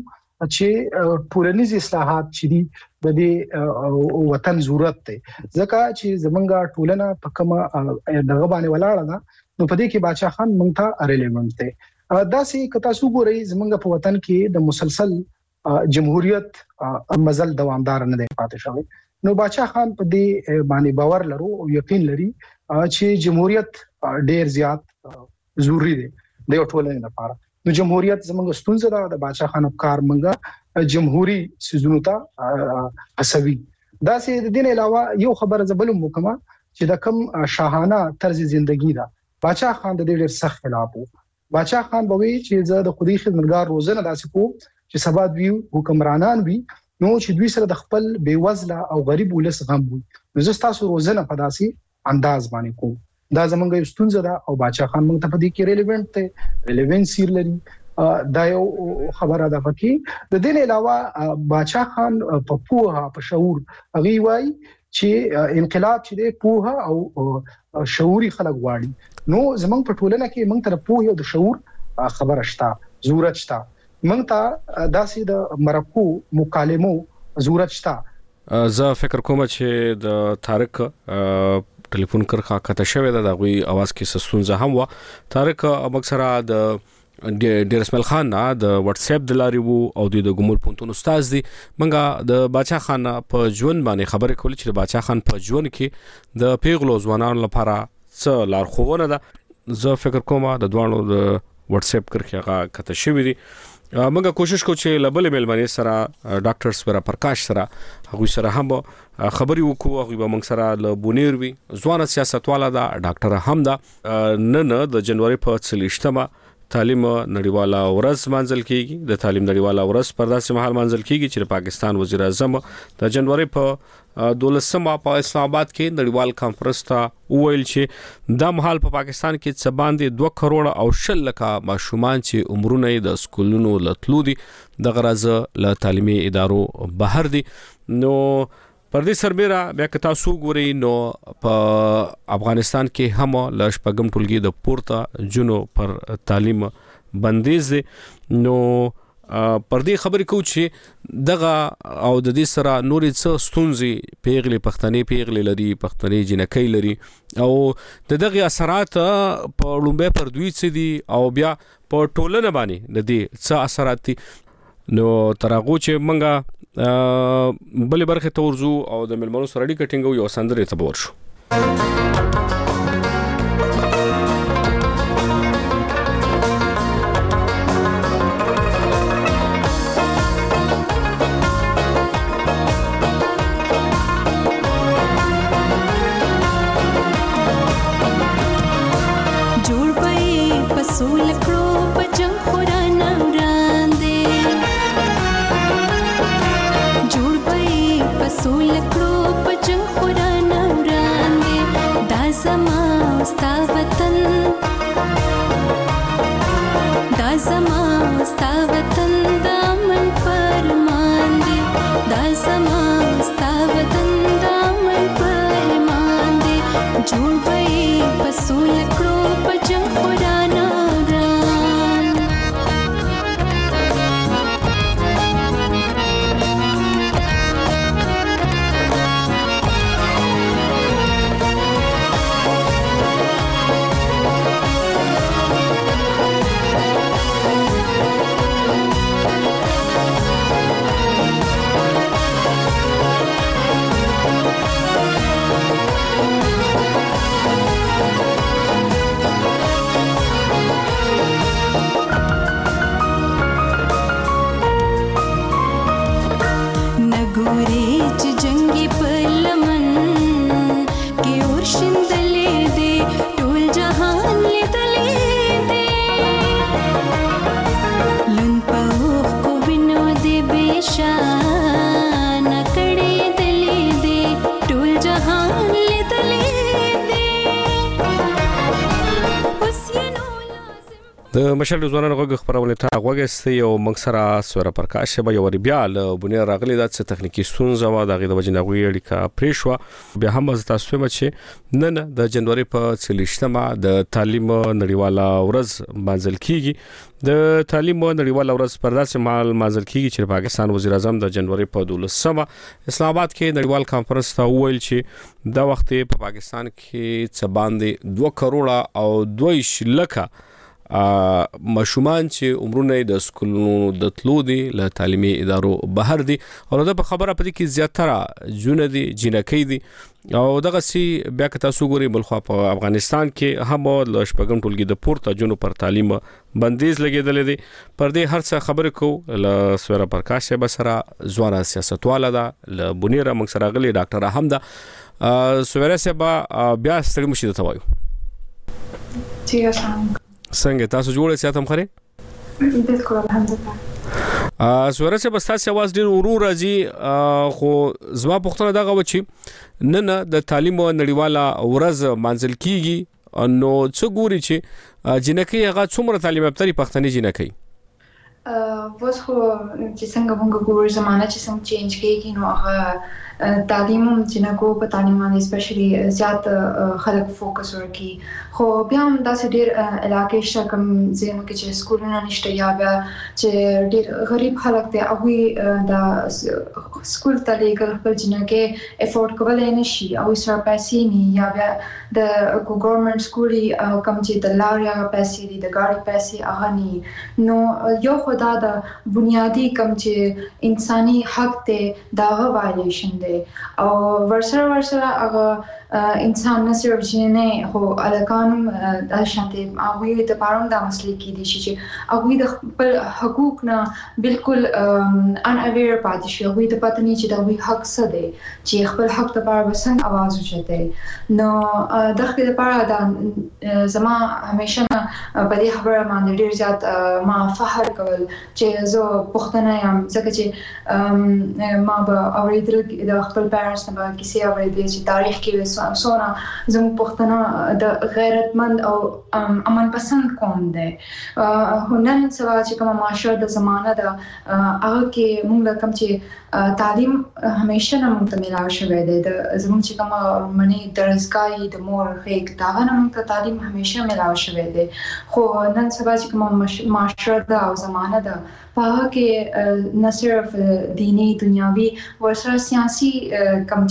چې ټولنیز اصلاحات چې دي د دې وطن ضرورت دی ځکه چې زمونږه ټولنه په کومه دغه باندې ولاړه ده نو په دې کې باچا خان مونږ ته ریلیونټ دی. دا سې کتا سو ګوري زمونږه په وطن کې د مسلسل جمهوریت مزل دوامدار نه دی پاتې شوی. نو باچا خان په دې باندې باور لرو او یقین لري چې جمهوریت ډېر زیات ضروری دی د ټولنې لپاره. نو جمهوریت زموږ ستونزه ده د باچا خان افکار منګه جمهوری سيزونو ته حسوي. دا سه د دین علاوه یو خبره زبلم وکما چې د کم شاهانه طرز ژوندۍ ده باچا خان د دې ډېر سخت خلاف وو. باچا خان بوي چې زه د خودي خدمتګار روزنه داسې کو چې سبا دوی حکمرانان وي نو چې دوی سره د خپل بیوزله او غریب ولس غم وي. نو زه تاسو روزنه په داسې انداز باندې کوم. دا زمونږ ستونزه ده او باچا خان موږ ته په دې کې ریلیونټ دی ریلیونسي لري. دا یو خبره ده پکې. د دې علاوه باچا خان په پوهه په شعور هغه وایي چې انقلاب چې دی پوهه او شعوري خلک واړي. نو زمونږ په ټولنه کې موږ ته پوهه او د شعور خبره شته ضرورت شته. موږ ته داسې د مرکو مکالمو ضرورت شته. زه فکر کوم چې د طارق ټلیفون کرخه کته شوې ده د غوي आवाज کې سستونزه هم و. طارق مکسره د ډیر اسماعیل خان نه د واتس اپ د لاري وو او د ګمول پونتون استاد دي. منګه د باچا خان په ژوند باندې خبرې کول چې د باچا خان په ژوند کې د پیغلو ځوانانو لپاره څه لارښوونه ده. زه فکر کوم د دوانو د واتس اپ کرخه کته شوې دي. موږ کوشش کوو چې لبل ملمنې سره ډاکټر سپرا پرکاش سره هغه سره هم خبري وکړو. هغه به موږ سره ل بونیر وی ځوان سیاستواله دا ډاکټر هم دا نن د جنوري په څلېشتمه تعلیم نړیواله ورځ منځل کیږي. د تعلیم نړیواله ورځ پر داسې مهال منځل کیږي چې پاکستان وزیر اعظم د جنوري په دولسمه په اسلام آباد کې نړیوال کانفرنس ته وویل چې د مهال په پاکستان کې څه باندې دوه کروڑ او شل لکه ماشومان چې عمرونه د سکولونو لتلو دي د غرض له تعلیمي ادارو بهر دي. نو پر دې سربېره بیا که تاسو ګورئ نو په افغانستان کې هم ل شپږم ټولګي د پورته جنو پر تعلیم بندیز دي. نو پر دې خبرې کوو چې دغه او د دې سره نورې څه ستونزې پیغلې پښتنې پیغلې لري پښتنې جنکۍ لري او د دغه اثرات په لومبه پر دوی څه دي او بیا په ټولنه باندې د دې څه اثرات دي. نو ترغو چې منګه بلې برخه تورزو او د ملمنو سره اړیکه ټینګو یو سندره ته ورشو. د مشال ځوانانو غږ خبرونه تا غوګستي او منکسرا سوره پرکاش به یو بیا له بنیر راغلي د تخنیکی ستونزه و د غي د وجنغوي اړیکا پریشوا بیا هم از تاسو چې نن د جنوري په څلورمه د تعلیم نړیواله ورځ منځل کیږي د تعلیم نړیواله ورځ پر داسې مال منځل کیږي چې پاکستان وزیر اعظم د جنوري په دولسمه اسلام آباد کې نړیوال کانفرنس ته ویل چې د وخت په پاکستان کې څه باندې دوه کروڑه او دوه لکه مشومان چې عمرونه د سکولونو د تلو دي له تعلیمي ادارو بهر دي او د خبره پدې کې زیاتره جون دي جنکې دي او دغه سي بیا که تاسو ګوري بلخوا په افغانستان کې هم له شپږم ټولګي د پورته جون پر تعلیم بندیز لګیدل دي پر دې هر څه خبره کو له سوره پرکاش بسره ځوان سیاستواله ده له بنیره منکسر غلي ډاکټر احمد سوره سبا بیا ستړي مشي ته وایو جی السلام څنګه تاسو جوړه ساتم خره بالکل الحمدلله ا سوره چې بس تاسو आवाज ډیر ورور راځي خو زما پختنه دغه و چې نن د تعلیم نړیواله ورځ منځل کیږي نو څو ګوري چې جنکې هغه څومره تعلیم یافتري پښتني جنکې ا وس خو چې څنګه موږ ګورو زمانہ چې څنګه چینج کیږي نو هغه تعلیم جنکو په تعلیم باندې سپیشلی زیات خلک فوکس ورکي خو بیا هم داسې ډیر علاقې شته کوم ځینو کې چې سکولونه نشته یا بیا چې ډیر غریب خلک دي هغه د سکول ته لګل خپل جنکې افورد کولای نشي او سره پیسې نه یا بیا د ګورنمنت سکولي کوم چې د لاریا پیسې دي د ګاډي پیسې هغه نه نو یو خدا د بنیادی کوم چې انساني حق ته دا وایلیشن دی او ورسره ورسره هغه انسان نه صرف جنې خو الکانم د شانته هغه ته پاروم د مسلې کې دي چې هغه د خپل حقوق نه بالکل ان اویر پاتې شي هغه ته پته نه چې دا وی حق څه دی چې خپل حق ته پاره وسنګ आवाज وچته نو دغه لپاره دا زما همیشه په دې خبره باندې ډیر زیات ما فخر کول چې زه پښتنه یم ځکه چې ما به اوریدل د خپل پیرنټس نه کیسې اوریدل چې تاریخ کې سونه زموږ پښتنه د غیرتمند او امن پسند قوم دی هنن سوا چې کومه معاشره د زمانه د هغه کې موږ کوم چې تعلیم همیشه نه موږ ته ملاوي شوی دی د زموږ چې کومه منی درسګای د مور خېک دا نه موږ ته تعلیم همیشه ملاوي شوی دی خو نن سبا چې کومه معاشره د او زمانه د په کې نه صرف دینی دنیاوی ورسره سیاسي کم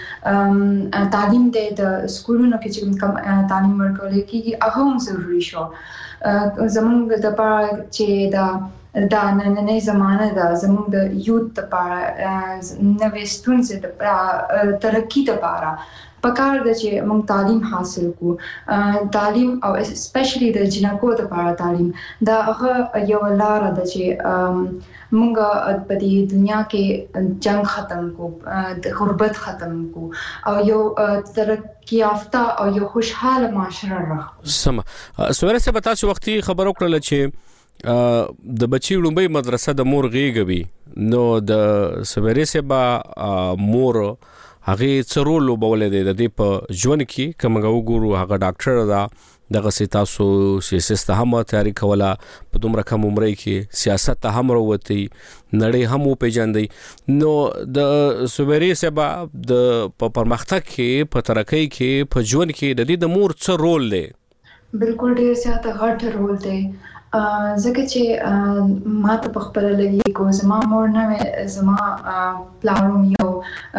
چې تعلیم د سکولونو کې چې کوم تعلیم ورکول کېږي هغه هم ضروري شو زموږ د پاره چې دا دا نننې زمانه دا زموږ د یوت لپاره نوې ستونزې د ترقی لپاره پکار د چې موږ تعلیم حاصل کو تعلیم او اسپیشلی د جنکو لپاره تعلیم دا هغه یو لار ده چې موږ په دې دنیا کې جنگ ختم کو د غربت ختم کو او یو ترقی یافته او یو خوشحاله معاشره راغله سم سوره څه بتا چې وختي خبر وکړه چې د بچی لومبي مدرسه د مور غيږوي نو د سوره سبا مور هغه څرول وبولې د دې په ژوند کې کومه وګورو هغه ډاکټر دا دغه سي تاسو سیاست هم تیاری کوله په دومره کم عمر کې سیاست هم وروتي نړۍ هم پیژندې نو د سوبري سبا د پرمختګ کې په ترقۍ کې په ژوند کې د دې د مور څه رول دی بالکل ډیر زیات غټ رول دی ځکه چې ما ته په خپل لګي کو زما مور نه زما پلانوم یو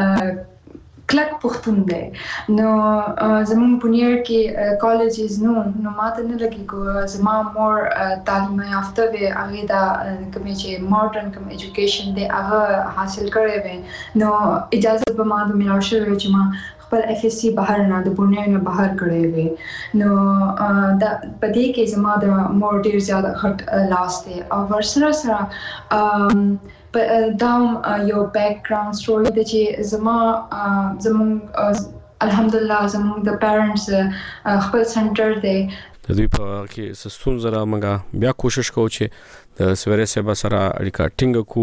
کلک پښتون دی نو زمون پونیر کې کالجز نو نو ماته نه لګي کو زما مور تعلیم یافته وي هغه دا کوم چې ماډرن کوم ایجوکیشن دی هغه حاصل کړی وي نو اجازه به ما د ملاو شوی چې ما خپل اف اس سی بهر نه د پونیر نه بهر کړی وي نو دا پدې کې زما د مور ډیر زیاده غټ لاس دی او ورسره سره دا یو بیک ګراوند سټوري د چې زما زمون الحمدلله زمون د پیرنټس خپل سنټر دی د دوی په کې سستون زره موږ بیا کوشش کوو چې د سویره سبا سره اړیکه ټینګ کو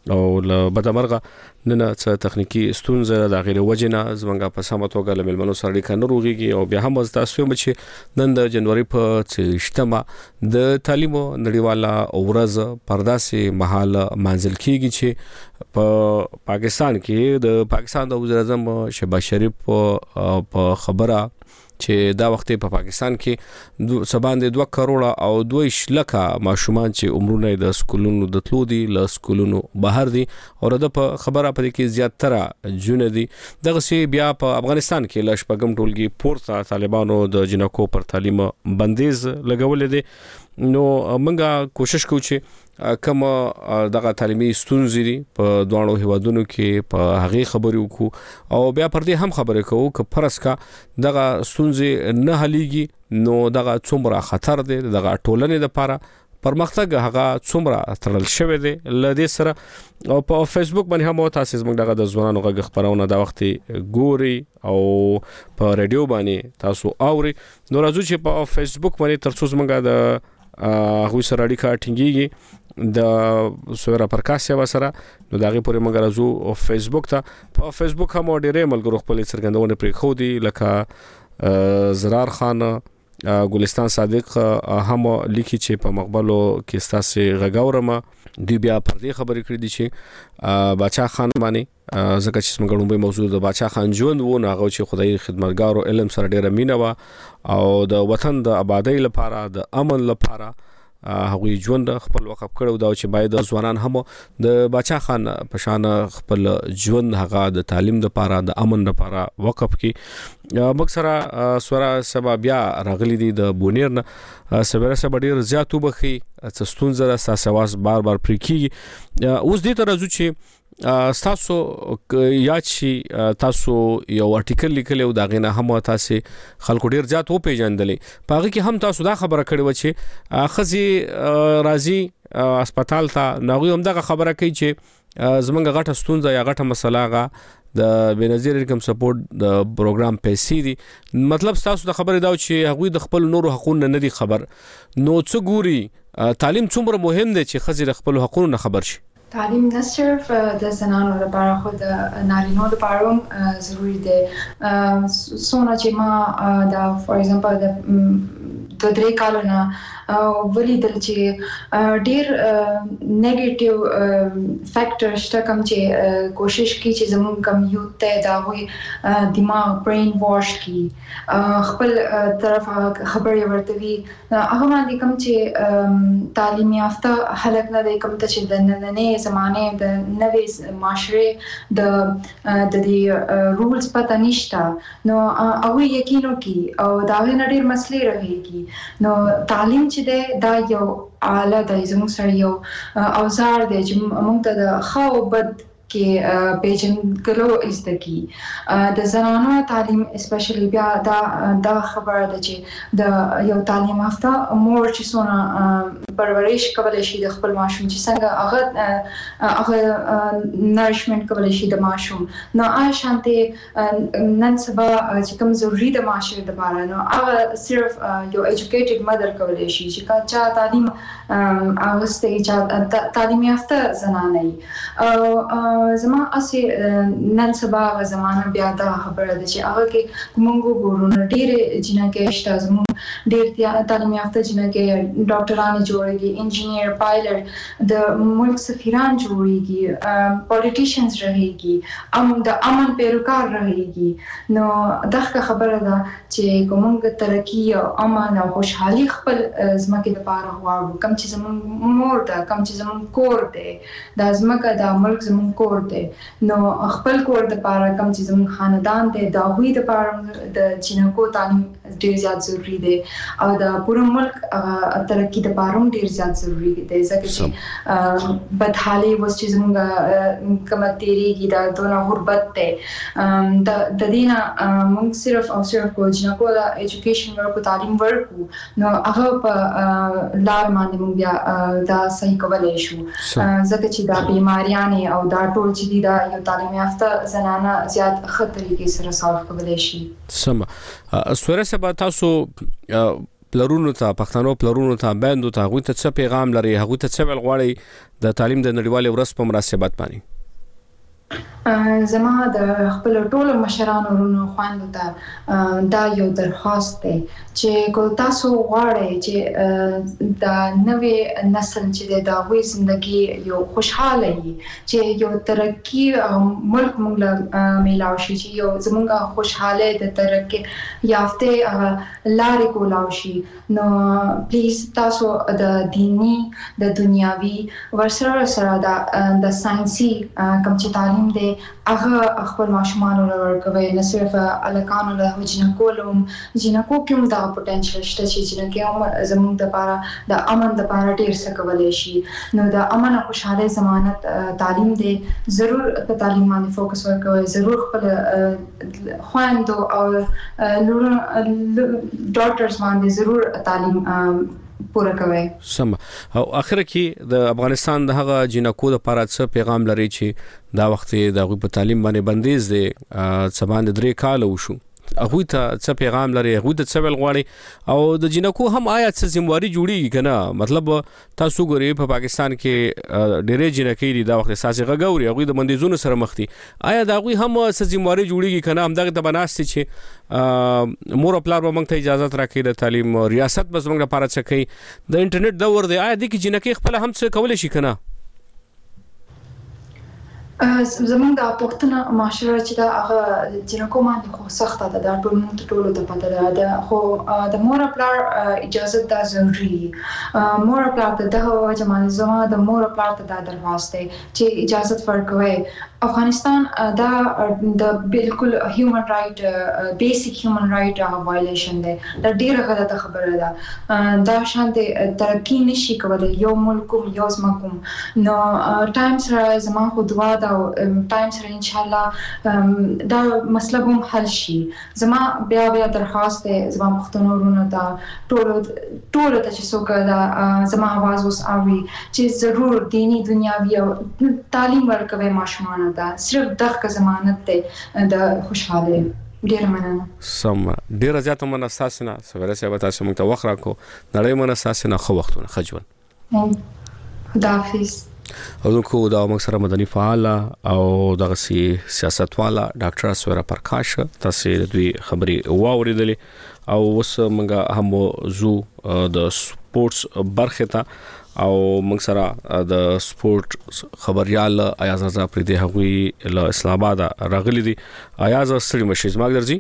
او له بدمرغه نن څه تخنیکی ستونزه د غیر وجنه زمونږه په سمه توګه له ملمنو سره اړیکه نه روغيږي او بیا هم تاسو هم چې نن د جنوري په څلوېښتمه د تعلیم نړیواله ورځ پرداسي محل منزل کیږي چې په پاکستان کې د پاکستان د وزیر اعظم شهباز شریف په خبره چې دا وخت په پاکستان کې سباند دوه کروڑه او دوه لکه ماشومان چې عمرونه د سکولونو د تلو دي ل سکولونو بهر دي او د په خبره په کې زیاتره جون دي دغه سی بیا په افغانستان کې ل شپږم ټولګي پورته طالبانو د جنکو پر تعلیم بندیز لګولې دي نو موږ کوشش کوو چې کوم دغه تعلیمي ستونزې دي په دوه هیوادونو کې په هغه خبرو کو او بیا پر دې هم خبرې کوو چې فرض کا دغه ستونزې نه حليږي نو دغه څومره خطر دی دغه ټولنې لپاره پرمختګ هغه څومره ترل شوی دی لدې سره او په فیسبوک باندې هم تاسو زموږ دغه د ځوانانو غږ خبرونه دا وخت ګوري او په رادیو باندې تاسو اوري نو راځو چې په فیسبوک باندې ترڅو زموږ د هغه سره اړیکه ټینګيږي د سویرا پرکاسیا وسره نو دغه پورې موږ راځو او فیسبوک ته په فیسبوک هم ډېرې ملګرو خپل څرګندونه پرې خو دي لکه زرار خان ګلستان صادق هم لیکي چې په مقبلو کې ستاسو غږاورما دی بیا پر دې خبرې کړې دي چې باچا خان باندې زکه چې څنګه لومبي موضوع د باچا خان ژوند و نه غو چې خدای خدمتګار او علم سره ډېر مینه وا او د وطن د آبادی لپاره د امن لپاره هغه ژوند خپل وقف کړو دا چې باید ځوانان هم د باچا خان په شان خپل ژوند هغه د تعلیم لپاره د امن لپاره وقف کی مکسره سورا سبب بیا راغلي دي د بونیر نه سبره سبا ډیر زیاتو بخي څستون زره ساسواس بار بار پریکي اوس دې تر ازو چې تاسو یا چې تاسو یو ارټیکل لیکلو دا غنه هم تاسو خلکو ډیر زیات او پیژندلې پاره کې هم تاسو دا خبره کړې و چې خزي راضي هسپتال ته نغوی هم دا خبره کوي چې زمونږ غټه ستونزه یا غټه مسله غا د بنظیر انکم سپورټ د پروګرام پیسې دي مطلب تاسو د خبره دا چې هغوی د خپل نورو حقوقو نه دي خبر نو څه ګوري تعلیم څومره مهم دی چې خزي د خپل حقوقو نه خبر شي تعلیم نه صرف د زنانو لپاره خو د نارینو لپاره هم ضروری دی سونه چې ما دا فور ایگزامپل د د درې کالو نه ولیدل چې ډیر نیگیټیو فیکٹر شته کوم چې کوشش کوي چې زموږ کم یوت ته دا وي دماغ برین واش کی خپل طرف خبرې ورتوي هغه باندې کوم چې تعلیم یافته خلک نه دی کوم ته چې د نننې زمانه د نوې معاشره د د دې رولز پته نشته نو هغه یقینو کی او دا نه ډیر مسلې راهيږي نو تعلیم چې ده دا یو آله د زموږ سره یو اوزار دی چې موږ ته د خو بد کې پیجن کلو استکی د زنانو تعلیم اسپیشلی بیا دا دا خبره ده چې د یو تعلیم یافته مور چې سونه پرورش کولای شي د خپل ماشوم چې څنګه هغه هغه نریشمنت کولای شي د ماشوم نو آی شانته نن سبا چې کوم ضروری د معاشره لپاره نو هغه صرف یو ایجوکیټډ مدر کولای شي چې چا تعلیم هغه ستې چې تعلیم یافته زنانه او زما اسی نن سبا زمانه بیا دا خبره ده چې هغه کې مونږ ګورو ډېر جنکه شته زموږ ډېر تعلیم یافته جنکه ډاکټرانه جوړيږي انجینیر پایلټ د ملک سفیران جوړيږي پولیټیشنز رهيږي ام د امن پیروکار رهيږي نو دغه خبره ده چې کومه ترقی او امن او خوشحالي خپل زمکه د پاره غواړو کم چې زموږ مور ده کم چې زموږ کور ده د زمکه د ملک زموږ کور دی نو خپل کور د پاره کم چې زموږ خاندان دی دا وی د پاره د جنکو تعلیم ډیر زیات ضروری دی او د پوره ملک ترقی د پاره ډیر زیات ضروری دی ځکه چې بدحالي وس چې زموږ کومه تیریږي دا دونه غربت دی د د دینه موږ صرف او صرف کو جنکو د ایجوکیشن ورکو تعلیم ورکو نو هغه په لار باندې موږ بیا دا صحیح کولای شو ځکه چې دا بیماریانه او دا ټول چې دی دا یو تعلیم یافته زنانه زیات خطرې کې سره سالف کولای شي سم سوره سبا تاسو پلرونو ته پښتنو پلرونو ته باندې ته غوته څه پیغام لري هغه ته څه ول غواړي د تعلیم د نړیوال ورځ په مناسبت باندې زما د خپل ټولو مشرانو ورونو خواندو ته دا یو درخواست دی چې کو تاسو غواړئ چې د نوې نسل چې د هغوی ژوندۍ یو خوشاله وي چې یو ترقی ملک موږ له میلاو شي چې یو زموږ خوشاله د ترقی یافته لارې کولاو شي نو پلیز تاسو د دینی د دنیاوي ورسره سره د ساينسي کوم چې تعلیم دی هغه خپل ماشومان ورکوي نه صرف الکانو له جنکو لوم جنکو کوم دا پټنشل شته چې جنکو زموږ د لپاره د امن د لپاره ډیر څه کولای شي نو د امن او خوشاله ضمانت تعلیم دی ضرور په تعلیم باندې فوکس وکوي ضرور خپل خواندو او ډاکټرز باندې ضرور تعلیم پوره کوي سم او اخر کې د افغانستان د هغه جنکو لپاره څه پیغام لري چې دا وخت د غو په تعلیم باندې بندیز دی سبان د درې کال وشو هغه ته څه پیغام لري هغه د څه ول غواړي او د جنکو هم آیا څه ذمہواری جوړیږي کنه مطلب تاسو ګوري په پاکستان کې ډېرې جنکې دي دا وخت ساسي غوړي هغه د بندیزونو سره مخ دي آیا دا غوي هم څه ذمہواری جوړیږي کنه هم دغه د بناستي چې مور خپل به موږ ته اجازه راکړي د تعلیم ریاست بس موږ لپاره څه کوي د انټرنیټ دور دی آیا د کې جنکې خپل هم څه کولای شي کنه زمونږ د پښتنه معاشره چې دا هغه جنکو باندې خو سخت ده د ټول موږ ټول د پته ده خو د مور خپل اجازه دا ضروري مور خپل دغه جماعت زما د مور خپل ته دا درخواست دی چې اجازه ورکوي افغانستان دا د بالکل هیومن رائټ بیسیک هیومن رائټ وایلیشن دی دا ډیره غلطه خبره ده دا شانته ترقی نشي کولای یو ملک یو ځمکه نو ټایم سره زما خو دعا دا ټایم سره ان شاء الله دا مسله هم حل شي زما بیا بیا درخواست دی زما پښتنو ورونو ته ټول ټول ته چې څوک دا زما आवाज اوس اوري چې ضرور دینی دنیاوی تعلیم ورکوي ماشومان دا صرف دغه ضمانت دی د خوشاله ډیر مننه سم ډیر زیات مننه تاسو نه سره سره تاسو موږ ته وخت راکو نړۍ مننه تاسو نه خو وختونه خجون خداحافظ او کو دا موږ سره مدني فعال او دغه سیاستواله ډاکټر سوره پرکاش تاسو دوی خبري واوریدلې او اوس موږ هم زو د سپورتس برخه ته او موږ سره د سپورت خبريال ایاز رضا پر دې هغوی له اسلام آباد راغلي دي ایاز ستړي مشي زما درځي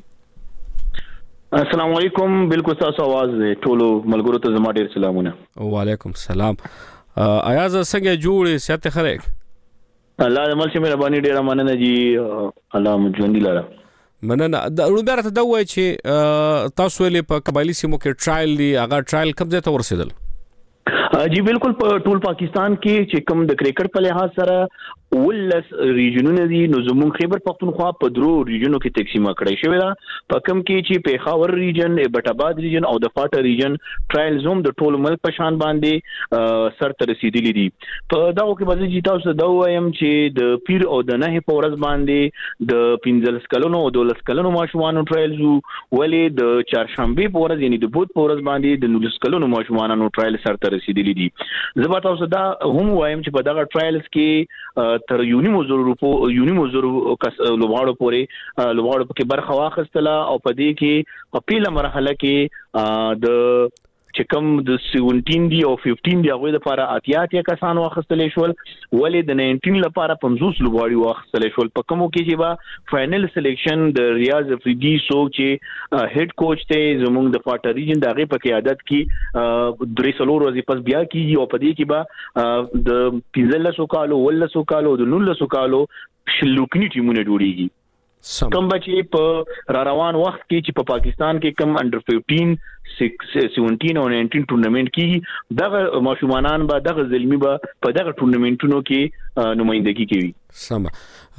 السلام علیکم بالکل تاسو आवाज ټولو ملګرو ته زما ډیر سلامونه وعلیکم السلام ایاز څنګه جوړې سیاست خلک الله دې مل شي مهرباني ډیره مننه جی الله مجوندي لاره مننه د روبرت دا وای چې تاسو له په قبایلی سیمو کې ټرایل دی هغه ټرایل کوم ځای ته ورسېدل جی بالکل په ټول پاکستان کې چې کوم د کرکټ په لحاظ سره ولس ریجنونه دي نو زموږ خیبر پختونخوا په درو ریجنو کې تقسیم کړی شوی دا په کوم کې چې پیښور ریجن ایبټ آباد ریجن او د فاټا ریجن ټرایل زوم د ټول ملک په شان باندې سر ته رسیدلی دي په داو کې باندې چې تاسو دا وایم چې د پیر او د نه په ورځ باندې د پنځلس کلونو او دولس کلونو ماشومان ټرایل زو ولې د چهارشنبه په ورځ یعنی د بود په ورځ باندې د نولس کلونو ماشومان ټرایل سر ته رسیدلی دي زه به تاسو دا هم وایم چې په دغه ټرایلز کې تر یونیمو زرو روپو یونیمو زرو لوبغاړو پورې لوبغاړو کې برخه واخیستله او په دې کې په پیله مرحله کې د چې کوم د سیونټین دی او ففټین دی هغه لپاره اتیا اتیا کسان واخیستل شول ولې د ناینټین لپاره پنځوس لوبغاړي واخیستل شول په کومو کې چې با فائنل سلیکشن د ریاض افریدي سو چې هډ کوچ ته زموږ د فاټا ریجن دغه په قیادت کې درې سلور ورځې پس بیا کیږي او په دې کې با د پنځلسو کالو ولسو کالو د نولسو کالو شلوکنی ټیمونه جوړیږي کوم بچي په را روان وخت کې چې په پاکستان کې کم انډر ففټین سیونټین او ناینټین ټورنمنت کې دغه ماشومانان به دغه زلمی به په دغه ټورنمنټونو کې نمائندګي کوي سم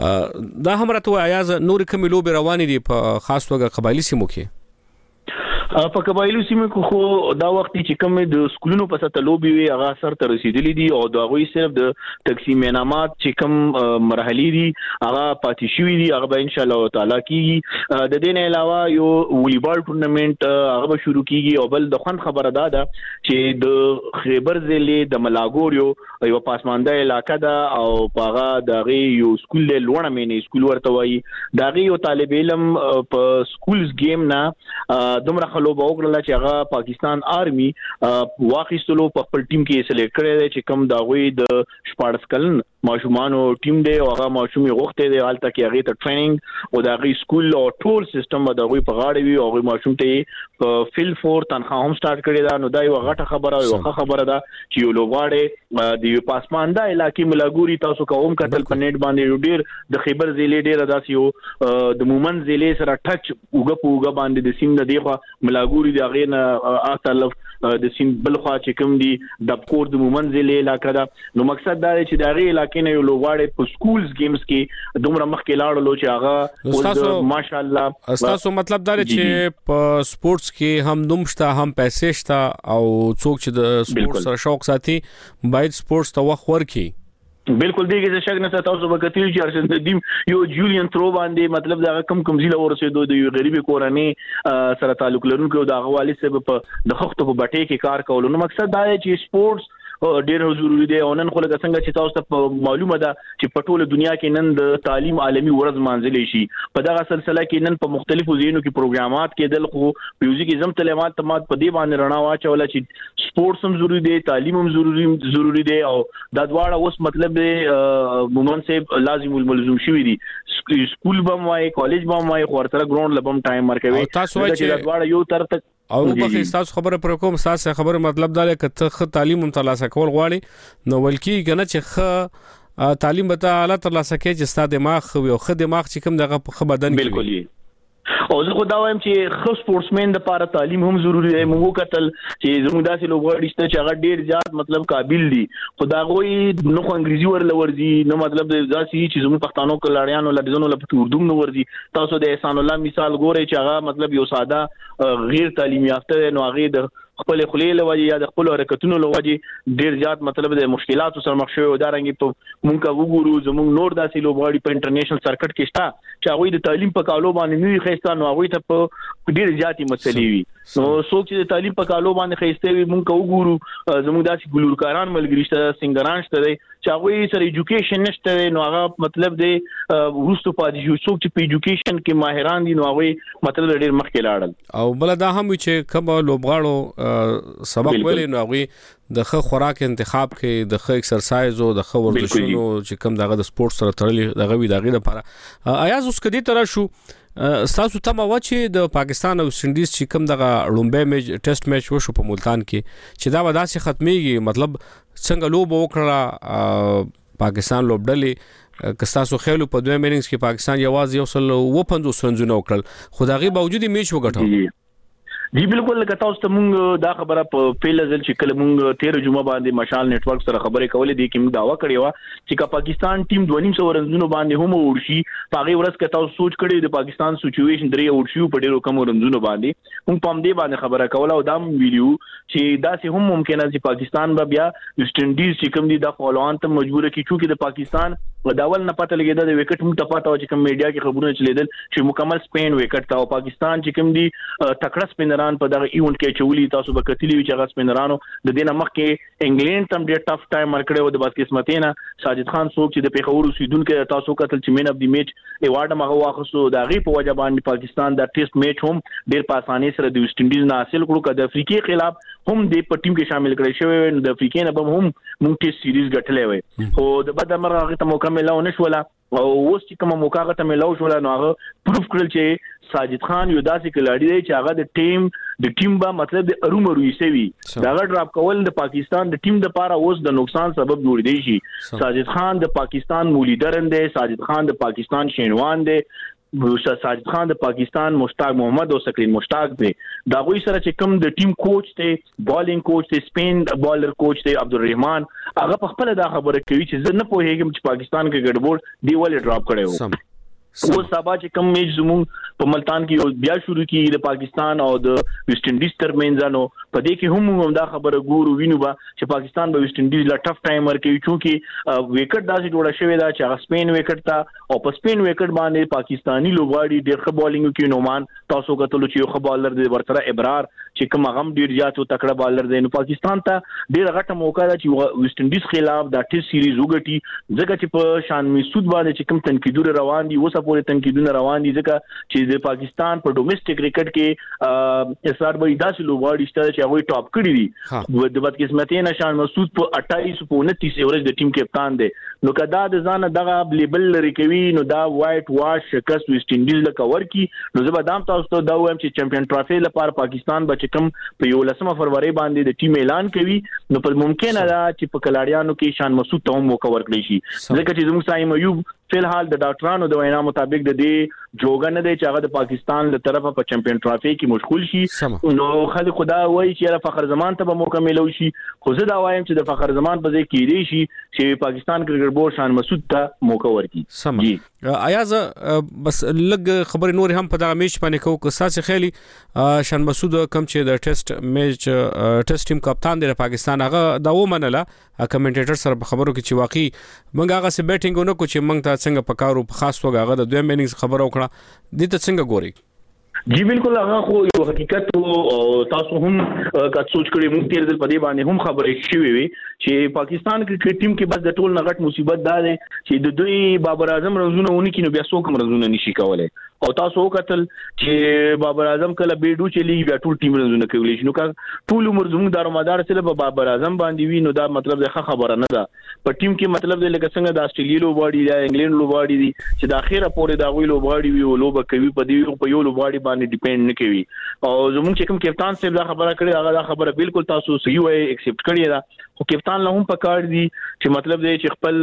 دا هم راته ایاز نور کوم لوب روان دي په خاص توګه قبایلی سیمو کې په قبایلو سیمه کې خو دا وخت چې کوم د سکولونو په سطح لوبي وي هغه سر ته رسیدلې دي او دا غوي صرف د تقسیم انعامات چې کوم مرحلي دي هغه پاتې شوی دي هغه به ان شاء الله تعالی کیږي د دې نه علاوه یو والیبال ټورنمنت هغه به شروع کیږي او بل د خون خبره ده چې د خیبر ضلع د ملاګور یو یو پاسمانده علاقہ ده او هغه دغه یو سکول له لوړه مینه سکول ورته وایي دغه یو طالب علم په سکولز گیم نه دومره خلوب وګړه چې هغه پاکستان آرمي واخیستلو په خپل ټیم کې سلیکټ کړی دی چې کوم دا غوي د شپارس کلن ماشومانو ټیم دی او هغه ماشومي غوښته دی حالت کې هغه ته ټریننګ او دا غي سکول او ټول سیستم دا غوي په غاړه وي او غوي ماشوم ته په فیل فور تنخواه هم سٹارټ کړی دا نو دا یو غټه خبره او ښه خبره ده چې یو لوغاړي د پاسمانده علاقې ملاګوري تاسو کوم کتل په نت باندې ډیر د خیبر ضلع ډیر داسې یو د مومن ضلع سره ټچ وګ په وګ باندې د سیم د دیخه ملاګوري د غینه اصلف د سیم بلخوا چې کوم دي د کور د مومن ضلع علاقہ دا نو مقصد دا چې د غي علاقې نه یو لوغاړي په سکولز گیمز کې دومره مخکې لاړلو چې هغه ماشاءالله تاسو مطلب دا چې په سپورتس کې هم نومشته هم پیسې شته او څوک چې د سپورتس سره شوق ساتي باید سپورتس ته وخت ورکړي بالکل دیږي چې شګ نه تاسو به کتل چې ارشد دیم یو جولیان ترو باندې مطلب دا کم کم زیله ورسېدو د یو غریبي کورنۍ سره تعلق لرونکو د غوالي سبب د خښتو په بټې کې کار کول نو مقصد دا دی چې سپورتس ډیر ضروری دی او نن خو لکه څنګه چې تاسو ته معلومه ده چې په ټوله دنیا کې نن د تعلیم عالمي ورځ مانځلې شي په دغه سلسله کې نن په مختلفو ځایونو کې پروګرامات کېدل خو میوزیک زم تعلیمات تمات په دې باندې رڼا واچوله چې سپورتس هم ضروری دی تعلیم هم ضروری ضروری دی او دا دواړه اوس مطلب دی مومن سه لازم الملزوم شوی دي سکول بم وای کالج بم وای خو تر ګراوند لبم ټایم ورکوي تاسو چې دا دواړه یو تر تک او په تاسو خبره پر کوم تاسو خبره مطلب دا لکه ته تعلیم هم ترلاسه کول غواړي نو ولکې کنه چې خ تعلیم به تعالی ترلاسه کوي چې ستاسو دماغ او خ دماغ چې کوم دغه په بدن کې بالکل او زه خو دا وایم چې خو سپورټسمن د لپاره تعلیم هم ضروری دی موږ کتل چې زموږ داسې لوګړي چې هغه ډیر زیات مطلب قابل دي خدا غوي نو خو انګریزي ورل ورزي نو مطلب داسې چې زموږ پښتنو کلاړیانو لدزونو لپاره اردو نو ورزي تاسو د احسان الله مثال ګورئ چې هغه مطلب یو ساده غیر تعلیمي یافته نو هغه د خپل خلیل لوجه یا د خپل حرکتونو لوجه ډیر زیات مطلب د مشکلاتو سره مخ شوی دا رنګ په مونږ کا وګورو زموږ نور داسې لوبغاړي په انټرنیشنل سرکټ کې شته چې هغه د تعلیم په کالو باندې نیوي خېستا نو هغه ته په ډیر زیاتې مسلې وي نو څوک چې د تعلیم په کالو باندې خېسته وي مونږ کا وګورو زموږ داسې ګلورکاران ملګری شته سنگران شته چې هغه سره ایجوکیشن نشته نو هغه مطلب دی ورستو پاتې شو څوک چې په ایجوکیشن کې ماهران دي نو هغه مطلب ډیر مخکې لاړل او بل دا هم چې کوم لوبغاړو سبق ویلې نو هغه د ښه خوراک انتخاب کې د ښه ایکسرسایز او د ښه ورزشونو چې کوم دغه د سپورت سره تړلې دغه وی دغه لپاره ایاز اوس کدي تر شو تاسو ته ما و چې د پاکستان او سندیز چې کوم دغه لومبه میچ ټیسټ میچ وشو په ملتان کې چې دا وداسې ختميږي مطلب څنګه لوب وکړه پاکستان لوبډلې کستاسو خېلو په دوه میننګز کې پاکستان یوازې یو سل و پنځوس رنونه وکړل خدایي باوجود میچ وګټو جی بالکل لکه تاسو ته مونږ دا خبره په پیلزل چې کله مونږ تیر جمعه باندې مشال نت ورک سره خبرې کولې دي کې موږ داوا کړی و چې کا پاکستان ټیم دوه نیم سو رنونو باندې هم ورشي پاغي ورځ کې تاسو سوچ کړی د پاکستان سچويشن درې ورشي په ډیرو کم رنونو باندې موږ پام دې باندې خبره کوله او دا ویډیو چې دا سه هم ممکن ہے چې پاکستان به بیا ویسټ انډیز چې کوم دي د فالوان ته مجبور کی چې د پاکستان وداول نه پته لګیدا د وکټ موږ ته پته و چې کوم میډیا کې خبرونه چلیدل چې مکمل سپین وکټ تا او پاکستان چې کوم دي تکړه سپینران په دغه ایونت کې چولي تاسو به کتلی چې هغه سپینرانو د دینه مخ کې انګلند تم ډېر ټف ټایم ورکړو د بس قسمتینا ساجد خان څوک چې د پیښور اوسیدونکو تاسو کتل چې مین اف دی میچ ایوارډ مغه واخصو د غي په وجه باندې پاکستان د ټیسټ میچ هم ډېر په اسانۍ سره د ویسټ انډیز نه حاصل کړو کله افریقي خلاف هم د په ټیم کې شامل کړی شوی د افریقې نه به هم مونږ ټیسټ سیریز ګټلې وي خو د بد امر هغه ته موقع ملو نشوله او اوس چې کومه موقع غته ملو شوله نو هغه پروف کړل چې ساجد خان یو داسې کلاړی دی چې هغه د ټیم د ټیم با مطلب د ارومروي سوي دا ډراپ کول د پاکستان د ټیم د پاره اوس د نقصان سبب جوړ دی شي ساجد خان د پاکستان مولیدرن دی ساجد خان د پاکستان شینوان دی ساجد خان د پاکستان مشتاق محمد او سکرین مشتاق دی دا غوي سره چې کوم د ټیم کوچ ته بالینګ کوچ ته سپین بالر کوچ ته عبدالرحمن هغه په خپل دا خبره کوي چې زه نه پوهیږم چې پاکستان کې ګډوډ دی ولې ډراپ کړي وو و سبا چې کوم میچ زموږ په ملتان کې بیا شروع کیږي د پاکستان او د ویسټ انډیز ترمنځ نو په دې کې هم هم دا خبره ګورو وینو با چې پاکستان به ویسټ انډیز لا ټف ټایم ورکوي چې وکټ داسې جوړه شوې ده چې سپین وکټ تا او په سپین وکټ باندې پاکستانی لوبغاړي ډېر ښه بالینګ کوي. نومان تاسو کتلو چې یو ښه بالر دی ورسره ابرار چې کوم غم ډیر زیات او تکړه بالر دی. نو پاکستان ته ډیر غټه موقع ده چې ویسټ انډیز خلاف د ټیسټ سیریز وګټي ځکه چې په شان مسعود باندې چې کوم تنقیدونه روان دي اوسه پورې تنقیدونه روان دي ځکه چې د پاکستان په ډومېسټک کرکټ کې اسرار به داسې لوبغاړي شته چې هغه ټاپ کړی دي د بدقسمتۍ نه. شان مسعود په اٹھائیس په انتیس ایورج د ټیم کپتان دی. نو کدا د ځان دغه لیبل لري کوي نو دا وایټ واش شکست ویسټ انډیز له کور کی. نو زه به دام تاسو ته دا وایم چې چمپیون ټرافي لپاره پاکستان به کوم په یولسمه فروری باندې د ټیم اعلان کوي نو په ممکنه ده چې په کلاړیانو کې شان مسعود ته هم موقع ورکړي شي ځکه چې زموږ سایم ایوب فلحال د ډاکټرانو د وینا مطابق د دې جوګه نه دی چې هغه د پاکستان له طرفه په چمپیون ټرافي کې مشغول شي. نو خلک خدا وایي چې فخر زمان ته به موقع ملو شي خو زه دا وایم چې د فخر زمان په ځای کې دی شي چې پاکستان کرکټ بورډ شان مسعود ته موقع ورکړي. جی آیا ز بس لګ خبر نور هم په دغه میچ باندې کو که ساسي خېلي شان مسعود کم چې د ټیسټ میچ ټیسټ ټیم کپتان دی پاکستان هغه دا و منله کمنټیټر سره په خبرو کې چې واقعي موږ هغه سه بیټینګ ونه کو چې موږ ته څنګه پکارو په خاص توګه هغه د دویم اننګز خبرو کړه دې ته څنګه ګوري؟ جی بالکل هغه خو یو حقیقت او تاسو هم کا سوچ کړئ موږ تیر دل پدې باندې هم خبرې شوې وي چې پاکستان کرکټ ټیم کې بس د ټول نغټ مصیبت دا ده چې د دوی بابر اعظم رزونه ونی کې نو بیا څوک رزونه نشي کولای او تاسو وکتل چې بابر اعظم کله بیډو چلی بیا ټول ټیم رزونه کوي نو کا ټول عمر زموږ دارومدار سره په بابر اعظم باندې وی نو دا مطلب ده خبره نه ده په ټیم کې مطلب ده لکه څنګه د استرالیا لوبغاړي د انګلند لوبغاړي دي چې د اخیره پورې دا وی لوبغاړي وی او لوب کوي په دې په یو لوبغاړي باندې ډیپند نه کوي او زموږ چې کوم کپتان صاحب دا خبره کړې هغه دا خبره بالکل تاسو صحیح وای ایکسپټ کړی دا خو کپتان له هم پکار دي چې مطلب دی چې خپل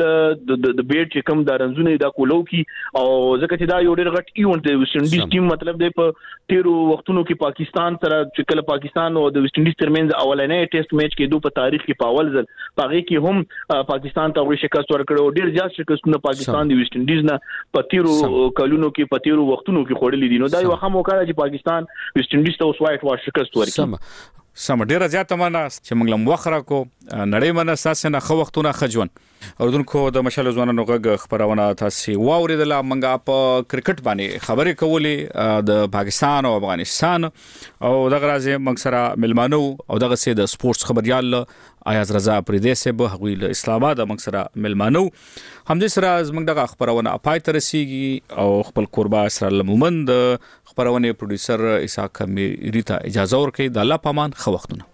د بیټ چې کوم د رنزونه دا کولو کی او ځکه چې دا یو ډېر غټ ایونت دی ویسټ انډیز ټیم مطلب دی په تیرو وختونو کې پاکستان سره چې کله پاکستان او د ویسټ انډیز ترمنځ اولنې ټیسټ میچ کې دوه په تاریخ کې په اول ځل پغې کې هم پاکستان ته شکست ورکړو ډېر زیات شکستونه پاکستان د ویسټ انډیز نه په تیرو کلونو کې په تیرو وختونو کې خوړلې دي نو دا یو ښه موقع ده چې پاکستان ویسټ انډیز ته وسوایټ واش شکست ورکړي. سم ډیره زیاته مننه چې موږ لم وخره کو نړۍ مننه اساس نه خو وختونه خجون اردوونکو د مشال ځوانانو غږ خبرونه تاسو واوریدله موږ په کرکټ باندې خبرې کولې د پاکستان او افغانستان او دغه راځي موږ سره ملمانو او دغه سي د سپورتس خبريال ایاز رضا پردیسه به هغوی له اسلام آباد موږ سره ملمانو هم دې سره موږ دغه خبرونه پای ته رسیږي او خپل قربا سره لمومند خبرونه پروډوسر اسحاق میریتا اجازه ورکړي د الله پامان خو وختونه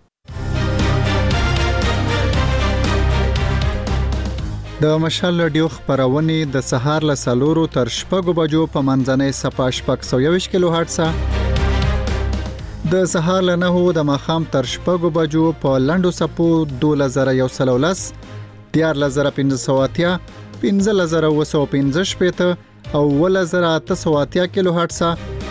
د مشال رادیو خبرونه د سهار له سالورو تر شپږو بجو په منځنۍ صفه شپږ سوه یوویشت کیلو هرتز د سهار له نهو د ماښام تر شپږو بجو په لنډو صفو دوه زره یو سل ولس دیار لزره پنځه سوه اتیا پنځه لزره اوه سوه پنځه شپېته او اوه لزره اته سوه اتیا کیلو هرتز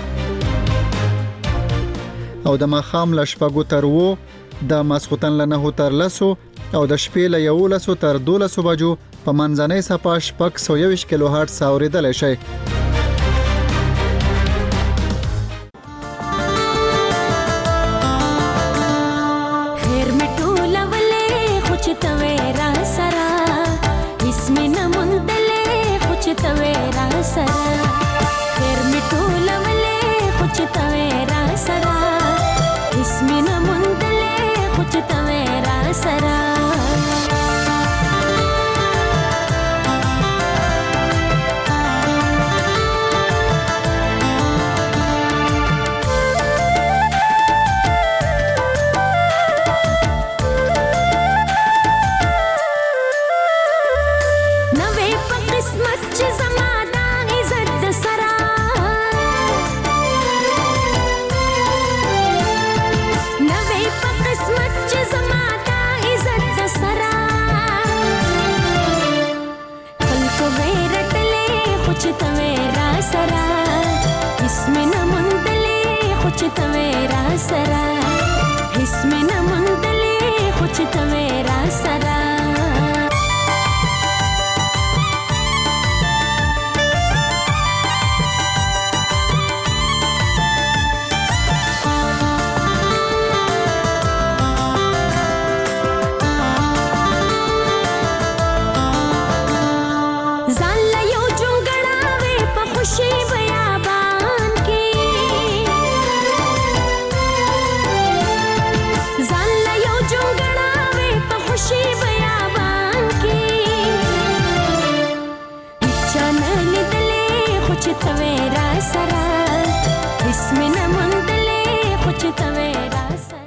او د ماښام له شپږو تر اووه د ماسخوتن له نهو تر لسو او د شپې له یولسو تر دولسو بجو په منځنۍ صفه شپږ سوه یوویشت کیلو هرتز اوریدلی شئ. It's me na mandale, kuch tave